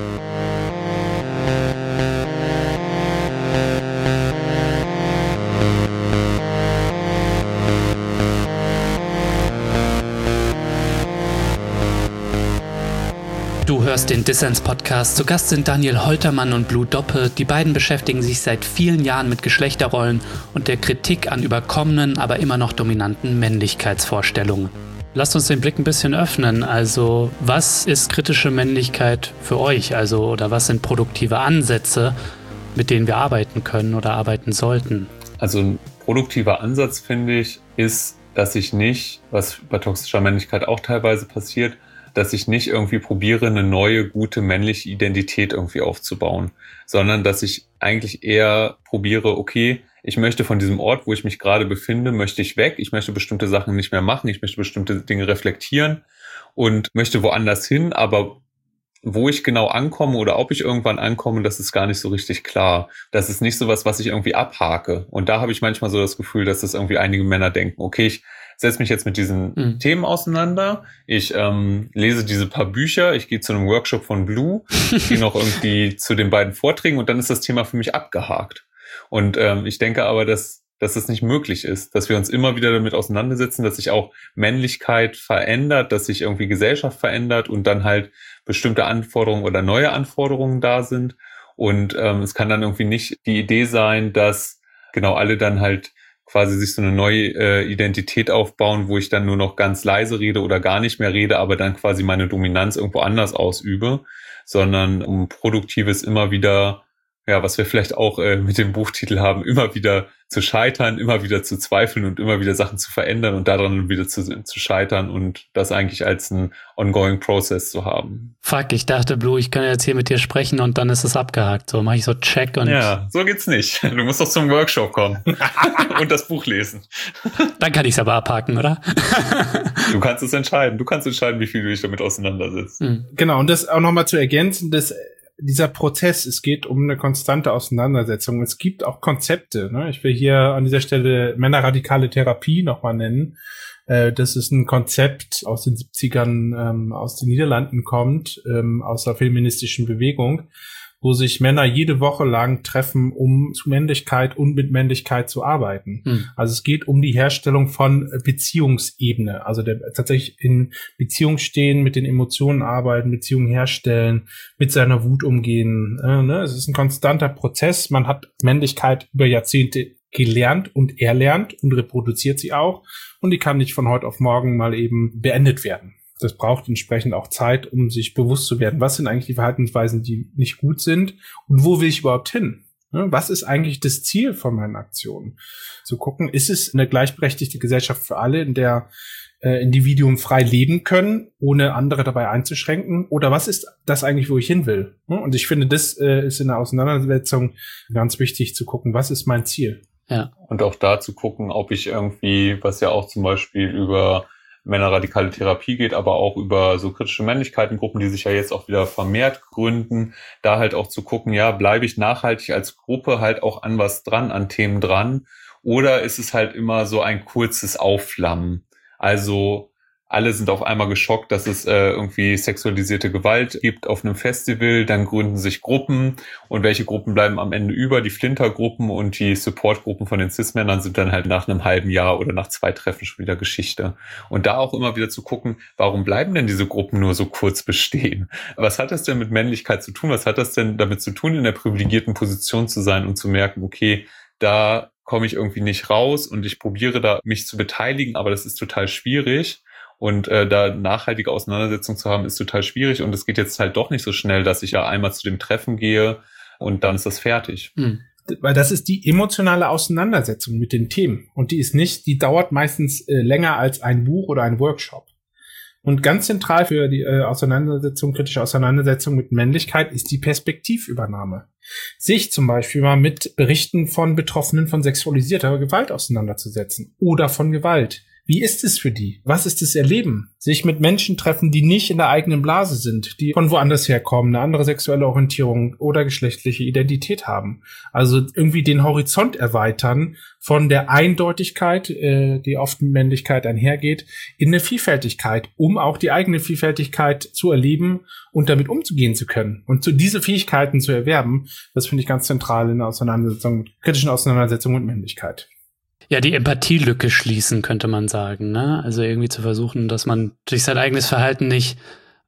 Du hörst den Dissens-Podcast. Zu Gast sind Daniel Holtermann und Blue Doppe. Die beiden beschäftigen sich seit vielen Jahren mit Geschlechterrollen und der Kritik an überkommenen, aber immer noch dominanten Männlichkeitsvorstellungen. lasst uns den Blick ein bisschen öffnen. Also, was ist kritische Männlichkeit für euch? Also, oder was sind produktive Ansätze, mit denen wir arbeiten können oder arbeiten sollten? Also ein produktiver Ansatz, finde ich, ist, dass ich nicht, was bei toxischer Männlichkeit auch teilweise passiert, dass ich nicht irgendwie probiere, eine neue, gute männliche Identität irgendwie aufzubauen, sondern dass ich eigentlich eher probiere, okay, ich möchte von diesem Ort, wo ich mich gerade befinde, möchte ich weg, ich möchte bestimmte Sachen nicht mehr machen, ich möchte bestimmte Dinge reflektieren und möchte woanders hin, aber wo ich genau ankomme oder ob ich irgendwann ankomme, das ist gar nicht so richtig klar. Das ist nicht so was ich irgendwie abhake. Und da habe ich manchmal so das Gefühl, dass das irgendwie einige Männer denken, okay, ich setze mich jetzt mit diesen Themen auseinander, ich lese diese paar Bücher, ich gehe zu einem Workshop von Blue, gehe noch irgendwie zu den beiden Vorträgen und dann ist das Thema für mich abgehakt. Und ich denke aber, dass es nicht möglich ist, dass wir uns immer wieder damit auseinandersetzen, dass sich auch Männlichkeit verändert, dass sich irgendwie Gesellschaft verändert und dann halt bestimmte Anforderungen oder neue Anforderungen da sind. Und es kann dann irgendwie nicht die Idee sein, dass genau alle dann halt quasi sich so eine neue Identität aufbauen, wo ich dann nur noch ganz leise rede oder gar nicht mehr rede, aber dann quasi meine Dominanz irgendwo anders ausübe, sondern um Produktives immer wieder, ja, was wir vielleicht auch mit dem Buchtitel haben, immer wieder zu scheitern, immer wieder zu zweifeln und immer wieder Sachen zu verändern und daran wieder zu scheitern und das eigentlich als ein ongoing Process zu haben. Fuck, ich dachte, Blue, ich kann jetzt hier mit dir sprechen und dann ist es abgehakt. So mache ich so Check und... Ja, so geht's nicht. Du musst doch zum Workshop kommen und das Buch lesen. Dann kann ich es aber abhaken, oder? Du kannst es entscheiden. Du kannst entscheiden, wie viel du dich damit auseinandersetzt. Genau, und das auch nochmal zu ergänzen, dieser Prozess, es geht um eine konstante Auseinandersetzung. Es gibt auch Konzepte, ne? Ich will hier an dieser Stelle männerradikale Therapie nochmal nennen. Das ist ein Konzept aus den 70ern, aus den Niederlanden kommt, aus der feministischen Bewegung, wo sich Männer jede Woche lang treffen, um zu Männlichkeit und mit Männlichkeit zu arbeiten. Also es geht um die Herstellung von Beziehungsebene, also tatsächlich in Beziehung stehen, mit den Emotionen arbeiten, Beziehungen herstellen, mit seiner Wut umgehen. Es ist ein konstanter Prozess. Man hat Männlichkeit über Jahrzehnte gelernt und erlernt und reproduziert sie auch. Und die kann nicht von heute auf morgen mal eben beendet werden. Das braucht entsprechend auch Zeit, um sich bewusst zu werden, was sind eigentlich die Verhaltensweisen, die nicht gut sind und wo will ich überhaupt hin? Was ist eigentlich das Ziel von meinen Aktionen? Zu gucken, ist es eine gleichberechtigte Gesellschaft für alle, in der Individuen frei leben können, ohne andere dabei einzuschränken? Oder was ist das eigentlich, wo ich hin will? Und ich finde, das ist in der Auseinandersetzung ganz wichtig zu gucken, was ist mein Ziel? Ja. Und auch da zu gucken, ob ich irgendwie, was ja auch zum Beispiel über männerradikale Therapie geht, aber auch über so kritische Männlichkeitengruppen, die sich ja jetzt auch wieder vermehrt gründen, da halt auch zu gucken, ja, bleibe ich nachhaltig als Gruppe halt auch an was dran, an Themen dran, oder ist es halt immer so ein kurzes Aufflammen? Also alle sind auf einmal geschockt, dass es irgendwie sexualisierte Gewalt gibt auf einem Festival, dann gründen sich Gruppen und welche Gruppen bleiben am Ende über? Die Flintergruppen und die Supportgruppen von den Cis-Männern sind dann halt nach einem halben Jahr oder nach 2 Treffen schon wieder Geschichte. Und da auch immer wieder zu gucken, warum bleiben denn diese Gruppen nur so kurz bestehen? Was hat das denn mit Männlichkeit zu tun? Was hat das denn damit zu tun, in der privilegierten Position zu sein und zu merken, okay, da komme ich irgendwie nicht raus und ich probiere da mich zu beteiligen, aber das ist total schwierig. Und da nachhaltige Auseinandersetzung zu haben, ist total schwierig. Und es geht jetzt halt doch nicht so schnell, dass ich ja einmal zu dem Treffen gehe und dann ist das fertig. Weil das ist die emotionale Auseinandersetzung mit den Themen. Und die dauert meistens länger als ein Buch oder ein Workshop. Und ganz zentral für die kritische Auseinandersetzung mit Männlichkeit ist die Perspektivübernahme. Sich zum Beispiel mal mit Berichten von Betroffenen von sexualisierter Gewalt auseinanderzusetzen oder von Gewalt. Wie ist es für die? Was ist das Erleben? Sich mit Menschen treffen, die nicht in der eigenen Blase sind, die von woanders herkommen, eine andere sexuelle Orientierung oder geschlechtliche Identität haben. Also irgendwie den Horizont erweitern von der Eindeutigkeit, die oft mit Männlichkeit einhergeht, in eine Vielfältigkeit, um auch die eigene Vielfältigkeit zu erleben und damit umzugehen zu können. Und diese Fähigkeiten zu erwerben, das finde ich ganz zentral in der kritischen Auseinandersetzung mit Männlichkeit. Ja, die Empathielücke schließen, könnte man sagen, ne? Also irgendwie zu versuchen, dass man durch sein eigenes Verhalten nicht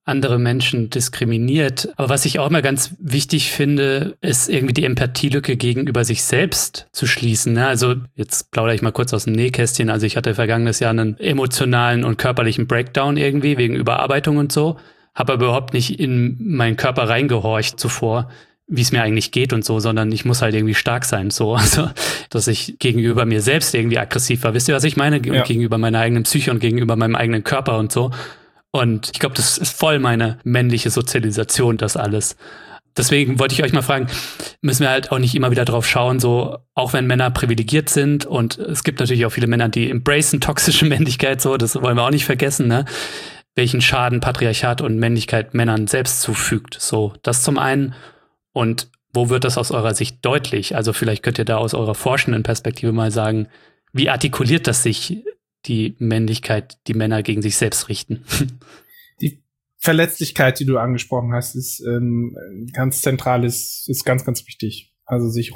andere Menschen diskriminiert. Aber was ich auch immer ganz wichtig finde, ist irgendwie die Empathielücke gegenüber sich selbst zu schließen. Ne? Also jetzt plaudere ich mal kurz aus dem Nähkästchen. Also ich hatte vergangenes Jahr einen emotionalen und körperlichen Breakdown irgendwie wegen Überarbeitung und so. Habe aber überhaupt nicht in meinen Körper reingehorcht zuvor, wie es mir eigentlich geht und so, sondern ich muss halt irgendwie stark sein, so, also, dass ich gegenüber mir selbst irgendwie aggressiv war. Wisst ihr, was ich meine? Ja. Gegenüber meiner eigenen Psyche und gegenüber meinem eigenen Körper und so. Und ich glaube, das ist voll meine männliche Sozialisation, das alles. Deswegen wollte ich euch mal fragen, müssen wir halt auch nicht immer wieder drauf schauen, so, auch wenn Männer privilegiert sind und es gibt natürlich auch viele Männer, die embracen toxische Männlichkeit, so, das wollen wir auch nicht vergessen, ne? Welchen Schaden Patriarchat und Männlichkeit Männern selbst zufügt. So, das zum einen. Und wo wird das aus eurer Sicht deutlich? Also vielleicht könnt ihr da aus eurer forschenden Perspektive mal sagen, wie artikuliert das sich, die Männlichkeit, die Männer gegen sich selbst richten? Die Verletzlichkeit, die du angesprochen hast, ist ganz zentral, ist ganz, ganz wichtig. Also sich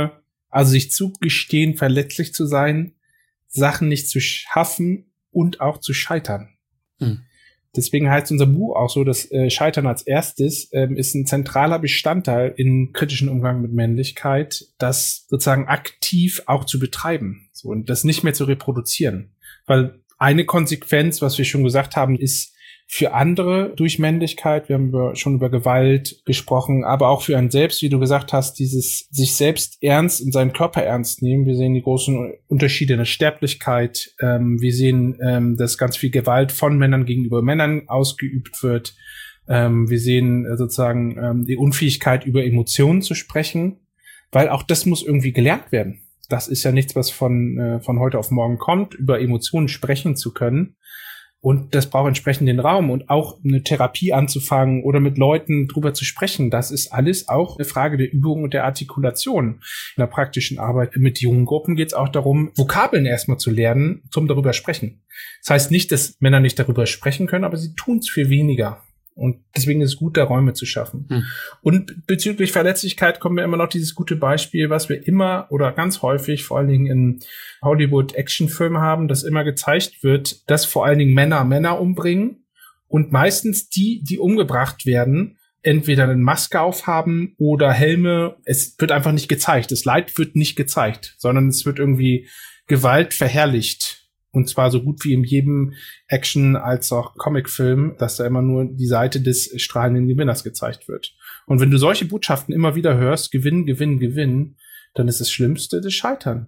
zugestehen, verletzlich zu sein, Sachen nicht zu schaffen und auch zu scheitern. Deswegen heißt unser Buch auch so, dass Scheitern als erstes ist ein zentraler Bestandteil im kritischen Umgang mit Männlichkeit, das sozusagen aktiv auch zu betreiben, so, und das nicht mehr zu reproduzieren. Weil eine Konsequenz, was wir schon gesagt haben, ist für andere durch Männlichkeit, wir haben schon über Gewalt gesprochen, aber auch für einen selbst, wie du gesagt hast, dieses sich selbst ernst und seinen Körper ernst nehmen. Wir sehen die großen Unterschiede in der Sterblichkeit. Wir sehen, dass ganz viel Gewalt von Männern gegenüber Männern ausgeübt wird. Wir sehen sozusagen die Unfähigkeit, über Emotionen zu sprechen, weil auch das muss irgendwie gelernt werden. Das ist ja nichts, was von heute auf morgen kommt, über Emotionen sprechen zu können. Und das braucht entsprechend den Raum und auch eine Therapie anzufangen oder mit Leuten drüber zu sprechen. Das ist alles auch eine Frage der Übung und der Artikulation. In der praktischen Arbeit mit jungen Gruppen geht es auch darum, Vokabeln erstmal zu lernen, zum darüber sprechen. Das heißt nicht, dass Männer nicht darüber sprechen können, aber sie tun es viel weniger. Und deswegen ist es gut, da Räume zu schaffen. Und bezüglich Verletzlichkeit kommen wir immer noch dieses gute Beispiel, was wir immer oder ganz häufig, vor allen Dingen in Hollywood-Actionfilmen haben, dass immer gezeigt wird, dass vor allen Dingen Männer umbringen und meistens die umgebracht werden, entweder eine Maske aufhaben oder Helme. Es wird einfach nicht gezeigt. Das Leid wird nicht gezeigt, sondern es wird irgendwie Gewalt verherrlicht. Und zwar so gut wie in jedem Action- als auch Comicfilm, dass da immer nur die Seite des strahlenden Gewinners gezeigt wird. Und wenn du solche Botschaften immer wieder hörst, Gewinn, Gewinn, Gewinn, dann ist das Schlimmste das Scheitern.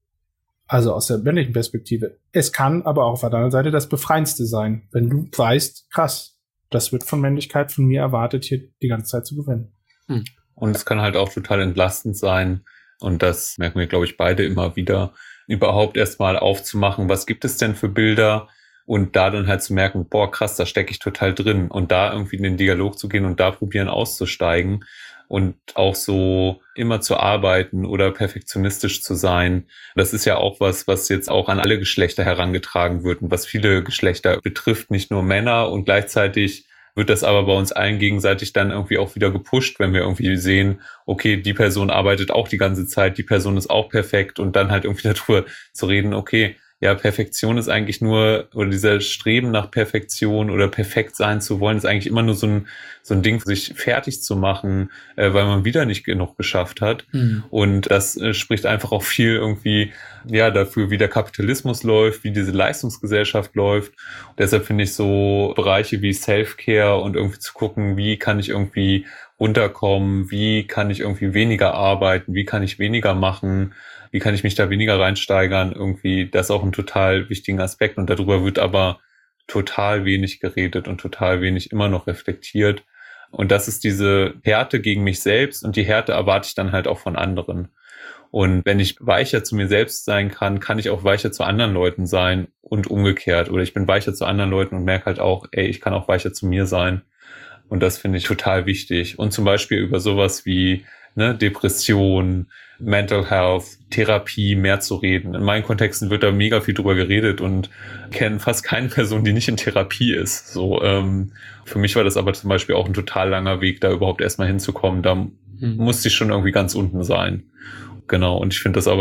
Also aus der männlichen Perspektive. Es kann aber auch auf der anderen Seite das Befreiendste sein, wenn du weißt, krass, das wird von Männlichkeit von mir erwartet, hier die ganze Zeit zu gewinnen. Und es kann halt auch total entlastend sein. Und das merken wir, glaube ich, beide immer wieder, überhaupt erstmal aufzumachen, was gibt es denn für Bilder und da dann halt zu merken, boah, krass, da stecke ich total drin und da irgendwie in den Dialog zu gehen und da probieren auszusteigen und auch so immer zu arbeiten oder perfektionistisch zu sein. Das ist ja auch was jetzt auch an alle Geschlechter herangetragen wird und was viele Geschlechter betrifft, nicht nur Männer, und gleichzeitig wird das aber bei uns allen gegenseitig dann irgendwie auch wieder gepusht, wenn wir irgendwie sehen, okay, die Person arbeitet auch die ganze Zeit, die Person ist auch perfekt, und dann halt irgendwie darüber zu reden, okay, ja, Perfektion ist eigentlich nur, oder dieser Streben nach Perfektion oder perfekt sein zu wollen, ist eigentlich immer nur so ein Ding, sich fertig zu machen, weil man wieder nicht genug geschafft hat. Und das spricht einfach auch viel irgendwie, ja, dafür, wie der Kapitalismus läuft, wie diese Leistungsgesellschaft läuft. Und deshalb finde ich so Bereiche wie Self-Care und irgendwie zu gucken, wie kann ich irgendwie runterkommen, wie kann ich irgendwie weniger arbeiten, wie kann ich weniger machen, wie kann ich mich da weniger reinsteigern, irgendwie, das ist auch ein total wichtigen Aspekt, und darüber wird aber total wenig geredet und total wenig immer noch reflektiert. Und das ist diese Härte gegen mich selbst, und die Härte erwarte ich dann halt auch von anderen. Und wenn ich weicher zu mir selbst sein kann, kann ich auch weicher zu anderen Leuten sein und umgekehrt. Oder ich bin weicher zu anderen Leuten und merke halt auch, ey, ich kann auch weicher zu mir sein. Und das finde ich total wichtig. Und zum Beispiel über sowas wie Depression, Mental Health, Therapie mehr zu reden. In meinen Kontexten wird da mega viel drüber geredet und kenne fast keine Person, die nicht in Therapie ist. So, für mich war das aber zum Beispiel auch ein total langer Weg, da überhaupt erstmal hinzukommen. Da musste ich schon irgendwie ganz unten sein. Genau. Und ich finde das aber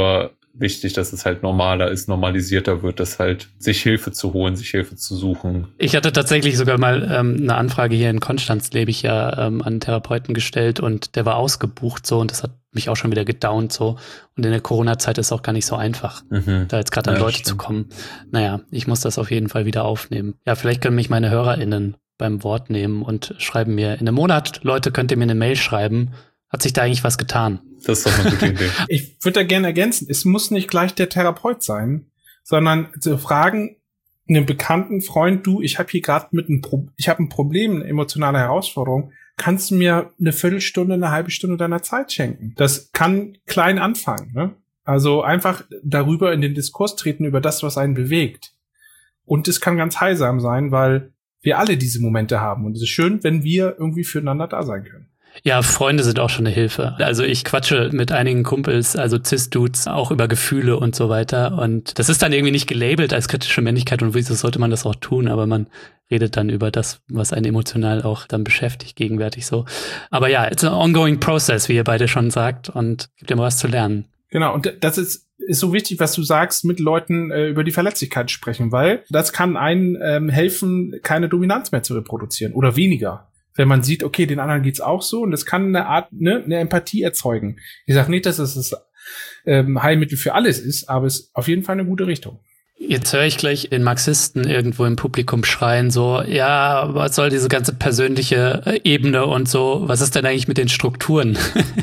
wichtig, dass es halt normalisierter wird, dass halt sich Hilfe zu holen, sich Hilfe zu suchen. Ich hatte tatsächlich sogar mal eine Anfrage hier in Konstanz, lebe ich ja, an einen Therapeuten gestellt und der war ausgebucht so und das hat mich auch schon wieder gedownt so. Und in der Corona-Zeit ist es auch gar nicht so einfach, da jetzt gerade an Leute zu kommen. Naja, ich muss das auf jeden Fall wieder aufnehmen. Ja, vielleicht können mich meine HörerInnen beim Wort nehmen und schreiben mir in einem Monat, Leute, könnt ihr mir eine Mail schreiben? Hat sich da eigentlich was getan? Das ist doch eine gute Idee. Ich würde da gerne ergänzen, es muss nicht gleich der Therapeut sein, sondern zu fragen, einen bekannten Freund, du, ich habe hier gerade ich habe ein Problem, eine emotionale Herausforderung, kannst du mir eine Viertelstunde, eine halbe Stunde deiner Zeit schenken? Das kann klein anfangen, ne? Also einfach darüber in den Diskurs treten, über das, was einen bewegt. Und es kann ganz heilsam sein, weil wir alle diese Momente haben. Und es ist schön, wenn wir irgendwie füreinander da sein können. Ja, Freunde sind auch schon eine Hilfe. Also ich quatsche mit einigen Kumpels, also Cis-Dudes, auch über Gefühle und so weiter. Und das ist dann irgendwie nicht gelabelt als kritische Männlichkeit und wieso sollte man das auch tun, aber man redet dann über das, was einen emotional auch dann beschäftigt, gegenwärtig so. Aber ja, it's an ongoing process, wie ihr beide schon sagt, und gibt immer was zu lernen. Genau, und das ist so wichtig, was du sagst, mit Leuten über die Verletzlichkeit sprechen, weil das kann einen helfen, keine Dominanz mehr zu reproduzieren oder weniger. Wenn man sieht, okay, den anderen geht's auch so und das kann eine Art, eine Empathie erzeugen. Ich sage nicht, dass es das Heilmittel für alles ist, aber es ist auf jeden Fall eine gute Richtung. Jetzt höre ich gleich den Marxisten irgendwo im Publikum schreien, so, ja, was soll diese ganze persönliche Ebene und so, was ist denn eigentlich mit den Strukturen?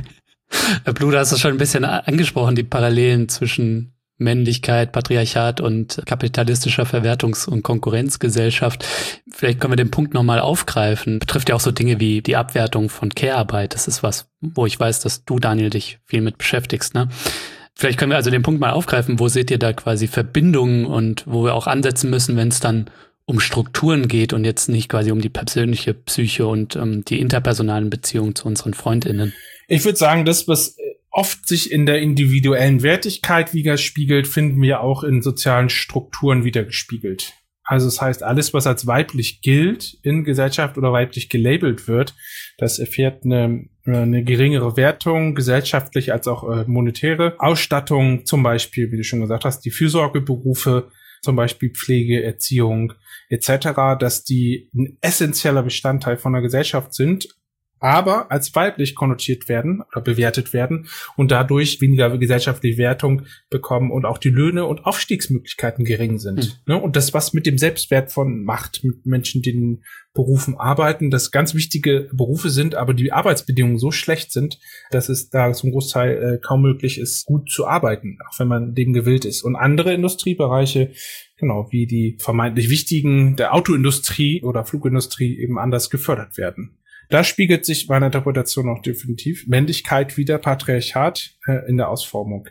Blue, du hast es schon ein bisschen angesprochen, die Parallelen zwischen Männlichkeit, Patriarchat und kapitalistischer Verwertungs- und Konkurrenzgesellschaft. Vielleicht können wir den Punkt nochmal aufgreifen. Betrifft ja auch so Dinge wie die Abwertung von Care-Arbeit. Das ist was, wo ich weiß, dass du, Daniel, dich viel mit beschäftigst, ne? Vielleicht können wir also den Punkt mal aufgreifen. Wo seht ihr da quasi Verbindungen und wo wir auch ansetzen müssen, wenn es dann um Strukturen geht und jetzt nicht quasi um die persönliche Psyche und die interpersonalen Beziehungen zu unseren FreundInnen? Ich würde sagen, das, was oft sich in der individuellen Wertigkeit widerspiegelt, finden wir auch in sozialen Strukturen widergespiegelt. Also das heißt, alles, was als weiblich gilt in Gesellschaft oder weiblich gelabelt wird, das erfährt eine geringere Wertung, gesellschaftlich als auch monetäre Ausstattung, zum Beispiel, wie du schon gesagt hast, die Fürsorgeberufe, zum Beispiel Pflege, Erziehung etc., dass die ein essentieller Bestandteil von der Gesellschaft sind, aber als weiblich konnotiert werden oder bewertet werden und dadurch weniger gesellschaftliche Wertung bekommen und auch die Löhne und Aufstiegsmöglichkeiten gering sind. Ne? Und das, was mit dem Selbstwert von Macht, mit Menschen, die in Berufen arbeiten, das ganz wichtige Berufe sind, aber die Arbeitsbedingungen so schlecht sind, dass es da zum Großteil kaum möglich ist, gut zu arbeiten, auch wenn man dem gewillt ist. Und andere Industriebereiche, genau, wie die vermeintlich wichtigen der Autoindustrie oder Flugindustrie eben anders gefördert werden. Da spiegelt sich meine Interpretation auch definitiv Männlichkeit wider, Patriarchat in der Ausformung.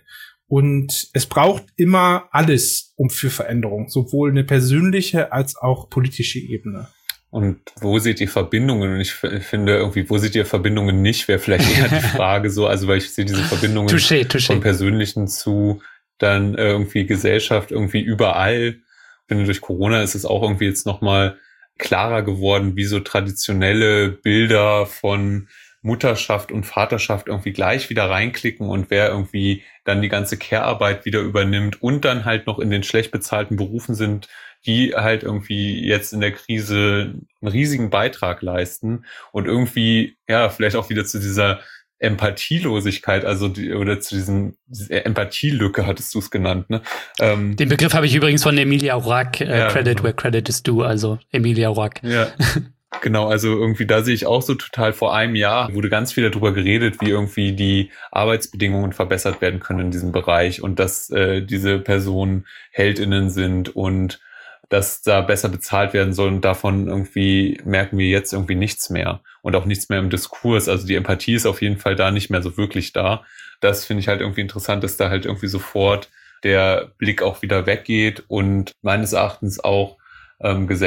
Und es braucht immer alles für Veränderung, sowohl eine persönliche als auch politische Ebene. Und wo seht ihr Verbindungen? Und ich finde irgendwie, wo seht ihr Verbindungen nicht, wäre vielleicht eher die Frage so, also weil ich sehe diese Verbindungen vom Persönlichen zu dann irgendwie Gesellschaft irgendwie überall. Ich finde, durch Corona ist es auch irgendwie jetzt nochmal klarer geworden, wie so traditionelle Bilder von Mutterschaft und Vaterschaft irgendwie gleich wieder reinklicken und wer irgendwie dann die ganze Care-Arbeit wieder übernimmt und dann halt noch in den schlecht bezahlten Berufen sind, die halt irgendwie jetzt in der Krise einen riesigen Beitrag leisten und irgendwie, ja, vielleicht auch wieder zu dieser Empathielosigkeit, also oder zu dieser Empathielücke hattest du es genannt, ne? Den Begriff habe ich übrigens von Emilia Roark, Credit where credit is due, also Emilia Roark. Ja, genau, also irgendwie da sehe ich auch so total, vor einem Jahr wurde ganz viel darüber geredet, wie irgendwie die Arbeitsbedingungen verbessert werden können in diesem Bereich und dass diese Personen HeldInnen sind und dass da besser bezahlt werden soll und davon irgendwie merken wir jetzt irgendwie nichts mehr und auch nichts mehr im Diskurs. Also die Empathie ist auf jeden Fall da nicht mehr so wirklich da. Das finde ich halt irgendwie interessant, dass da halt irgendwie sofort der Blick auch wieder weggeht und meines Erachtens auch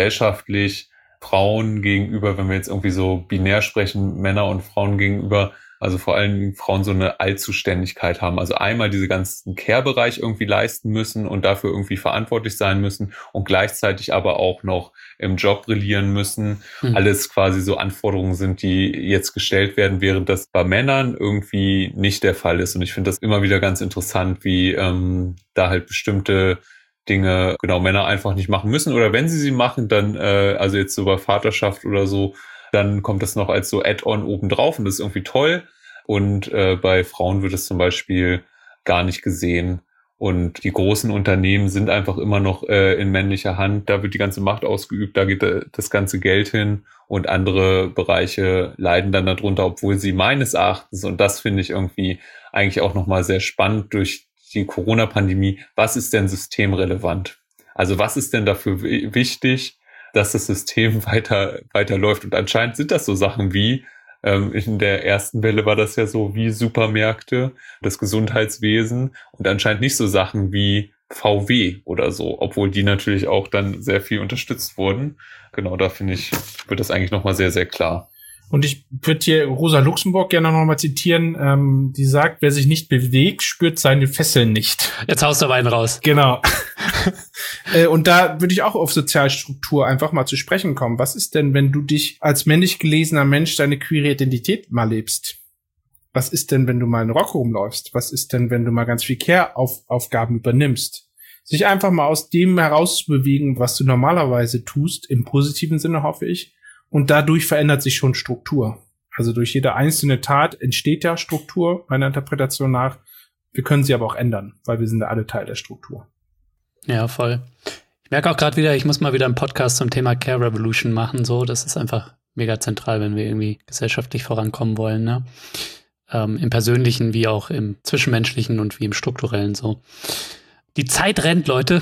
gesellschaftlich Frauen gegenüber, wenn wir jetzt irgendwie so binär sprechen, Männer und Frauen gegenüber, also vor allem Frauen so eine Allzuständigkeit haben. Also einmal diese ganzen Care-Bereich irgendwie leisten müssen und dafür irgendwie verantwortlich sein müssen und gleichzeitig aber auch noch im Job brillieren müssen. Alles quasi so Anforderungen sind, die jetzt gestellt werden, während das bei Männern irgendwie nicht der Fall ist. Und ich finde das immer wieder ganz interessant, wie da halt bestimmte Dinge, genau, Männer einfach nicht machen müssen. Oder wenn sie machen, dann, also jetzt so bei Vaterschaft oder so, dann kommt das noch als so Add-on obendrauf und das ist irgendwie toll. Und bei Frauen wird es zum Beispiel gar nicht gesehen. Und die großen Unternehmen sind einfach immer noch in männlicher Hand. Da wird die ganze Macht ausgeübt, da geht das ganze Geld hin. Und andere Bereiche leiden dann darunter, obwohl sie meines Erachtens, und das finde ich irgendwie eigentlich auch nochmal sehr spannend durch die Corona-Pandemie, was ist denn systemrelevant? Also was ist denn dafür wichtig, dass das System weiter läuft? Und anscheinend sind das so Sachen wie, in der ersten Welle war das ja so wie Supermärkte, das Gesundheitswesen und anscheinend nicht so Sachen wie VW oder so, obwohl die natürlich auch dann sehr viel unterstützt wurden. Genau, da finde ich, wird das eigentlich nochmal sehr, sehr klar. Und ich würde hier Rosa Luxemburg gerne noch mal zitieren, die sagt, wer sich nicht bewegt, spürt seine Fesseln nicht. Jetzt haust du aber einen raus. Genau. Und da würde ich auch auf Sozialstruktur einfach mal zu sprechen kommen. Was ist denn, wenn du dich als männlich gelesener Mensch deine queere Identität mal lebst? Was ist denn, wenn du mal in Rock rumläufst? Was ist denn, wenn du mal ganz viel Care-Aufgaben übernimmst? Sich einfach mal aus dem herauszubewegen, was du normalerweise tust, im positiven Sinne, hoffe ich. Und dadurch verändert sich schon Struktur. Also durch jede einzelne Tat entsteht ja Struktur, meiner Interpretation nach. Wir können sie aber auch ändern, weil wir sind ja alle Teil der Struktur. Ja, voll. Ich merke auch gerade wieder, ich muss mal wieder einen Podcast zum Thema Care Revolution machen. So, das ist einfach mega zentral, wenn wir irgendwie gesellschaftlich vorankommen wollen, ne? Im Persönlichen wie auch im Zwischenmenschlichen und wie im Strukturellen so. Die Zeit rennt, Leute.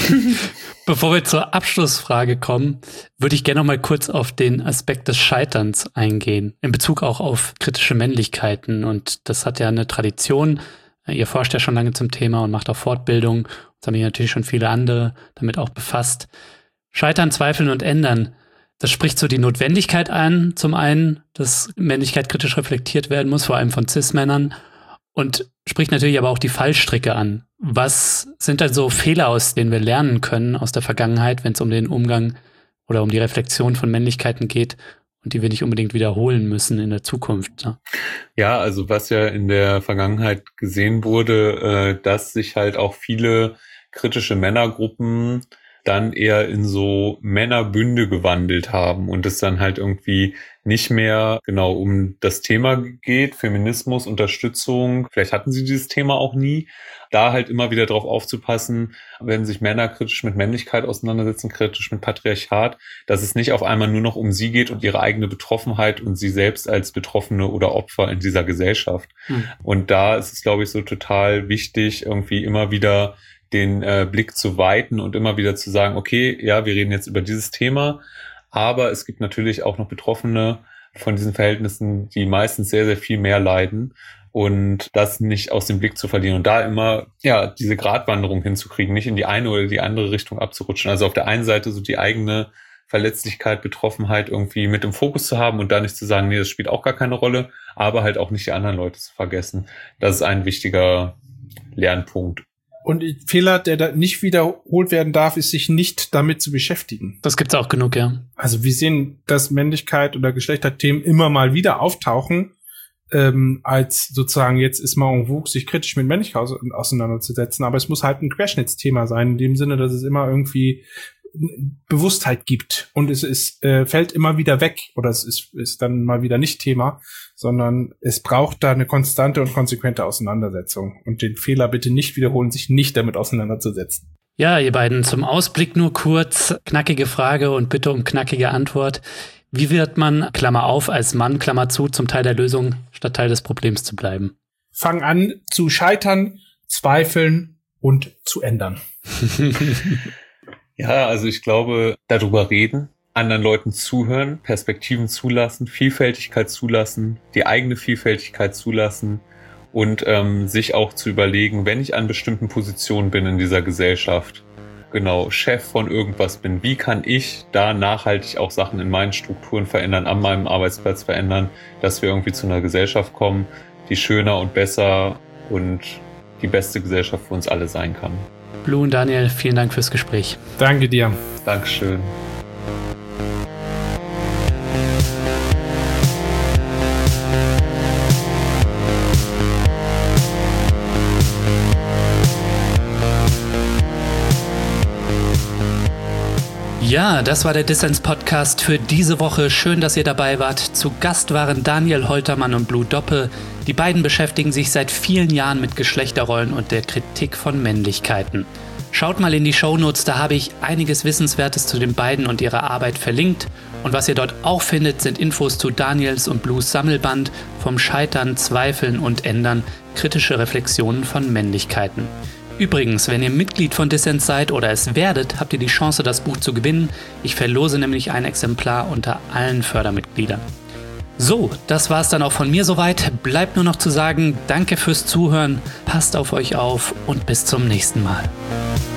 Bevor wir zur Abschlussfrage kommen, würde ich gerne noch mal kurz auf den Aspekt des Scheiterns eingehen, in Bezug auch auf kritische Männlichkeiten. Und das hat ja eine Tradition. Ihr forscht ja schon lange zum Thema und macht auch Fortbildung. Das haben ja natürlich schon viele andere damit auch befasst. Scheitern, zweifeln und ändern. Das spricht so die Notwendigkeit an, zum einen, dass Männlichkeit kritisch reflektiert werden muss, vor allem von Cis-Männern. Und spricht natürlich aber auch die Fallstricke an. Was sind denn so Fehler, aus denen wir lernen können aus der Vergangenheit, wenn es um den Umgang oder um die Reflexion von Männlichkeiten geht und die wir nicht unbedingt wiederholen müssen in der Zukunft? Ne? Ja, also was ja in der Vergangenheit gesehen wurde, dass sich halt auch viele kritische Männergruppen dann eher in so Männerbünde gewandelt haben und es dann halt irgendwie nicht mehr genau um das Thema geht, Feminismus, Unterstützung, vielleicht hatten sie dieses Thema auch nie, da halt immer wieder drauf aufzupassen, wenn sich Männer kritisch mit Männlichkeit auseinandersetzen, kritisch mit Patriarchat, dass es nicht auf einmal nur noch um sie geht und ihre eigene Betroffenheit und sie selbst als Betroffene oder Opfer in dieser Gesellschaft. Und da ist es, glaube ich, so total wichtig, irgendwie immer wieder den Blick zu weiten und immer wieder zu sagen, okay, ja, wir reden jetzt über dieses Thema, aber es gibt natürlich auch noch Betroffene von diesen Verhältnissen, die meistens sehr, sehr viel mehr leiden und das nicht aus dem Blick zu verlieren und da immer, ja, diese Gratwanderung hinzukriegen, nicht in die eine oder die andere Richtung abzurutschen. Also auf der einen Seite so die eigene Verletzlichkeit, Betroffenheit irgendwie mit im Fokus zu haben und da nicht zu sagen, nee, das spielt auch gar keine Rolle, aber halt auch nicht die anderen Leute zu vergessen. Das ist ein wichtiger Lernpunkt. Und ein Fehler, der da nicht wiederholt werden darf, ist, sich nicht damit zu beschäftigen. Das gibt's auch genug, ja. Also wir sehen, dass Männlichkeit oder Geschlechterthemen immer mal wieder auftauchen, als sozusagen jetzt ist mal en vogue, sich kritisch mit Männlichkeit auseinanderzusetzen. Aber es muss halt ein Querschnittsthema sein, in dem Sinne, dass es immer irgendwie Bewusstheit gibt. Und es ist, fällt immer wieder weg. Oder es ist dann mal wieder nicht Thema, sondern es braucht da eine konstante und konsequente Auseinandersetzung. Und den Fehler bitte nicht wiederholen, sich nicht damit auseinanderzusetzen. Ja, ihr beiden, zum Ausblick nur kurz, knackige Frage und bitte um knackige Antwort. Wie wird man, Klammer auf, als Mann, Klammer zu, zum Teil der Lösung statt Teil des Problems zu bleiben? Fang an zu scheitern, zweifeln und zu ändern. Ja, also ich glaube, darüber reden, anderen Leuten zuhören, Perspektiven zulassen, Vielfältigkeit zulassen, die eigene Vielfältigkeit zulassen und sich auch zu überlegen, wenn ich an bestimmten Positionen bin in dieser Gesellschaft, genau Chef von irgendwas bin. Wie kann ich da nachhaltig auch Sachen in meinen Strukturen verändern, an meinem Arbeitsplatz verändern, dass wir irgendwie zu einer Gesellschaft kommen, die schöner und besser und die beste Gesellschaft für uns alle sein kann. Blue und Daniel, vielen Dank fürs Gespräch. Danke dir. Dankeschön. Ja, das war der Dissens-Podcast für diese Woche. Schön, dass ihr dabei wart. Zu Gast waren Daniel Holtermann und Blue Doppe. Die beiden beschäftigen sich seit vielen Jahren mit Geschlechterrollen und der Kritik von Männlichkeiten. Schaut mal in die Shownotes, da habe ich einiges Wissenswertes zu den beiden und ihrer Arbeit verlinkt. Und was ihr dort auch findet, sind Infos zu Daniels und Blues Sammelband Vom Scheitern, Zweifeln und Ändern, kritische Reflexionen von Männlichkeiten. Übrigens, wenn ihr Mitglied von Dissens seid oder es werdet, habt ihr die Chance, das Buch zu gewinnen. Ich verlose nämlich ein Exemplar unter allen Fördermitgliedern. So, das war's dann auch von mir soweit. Bleibt nur noch zu sagen, danke fürs Zuhören, passt auf euch auf und bis zum nächsten Mal.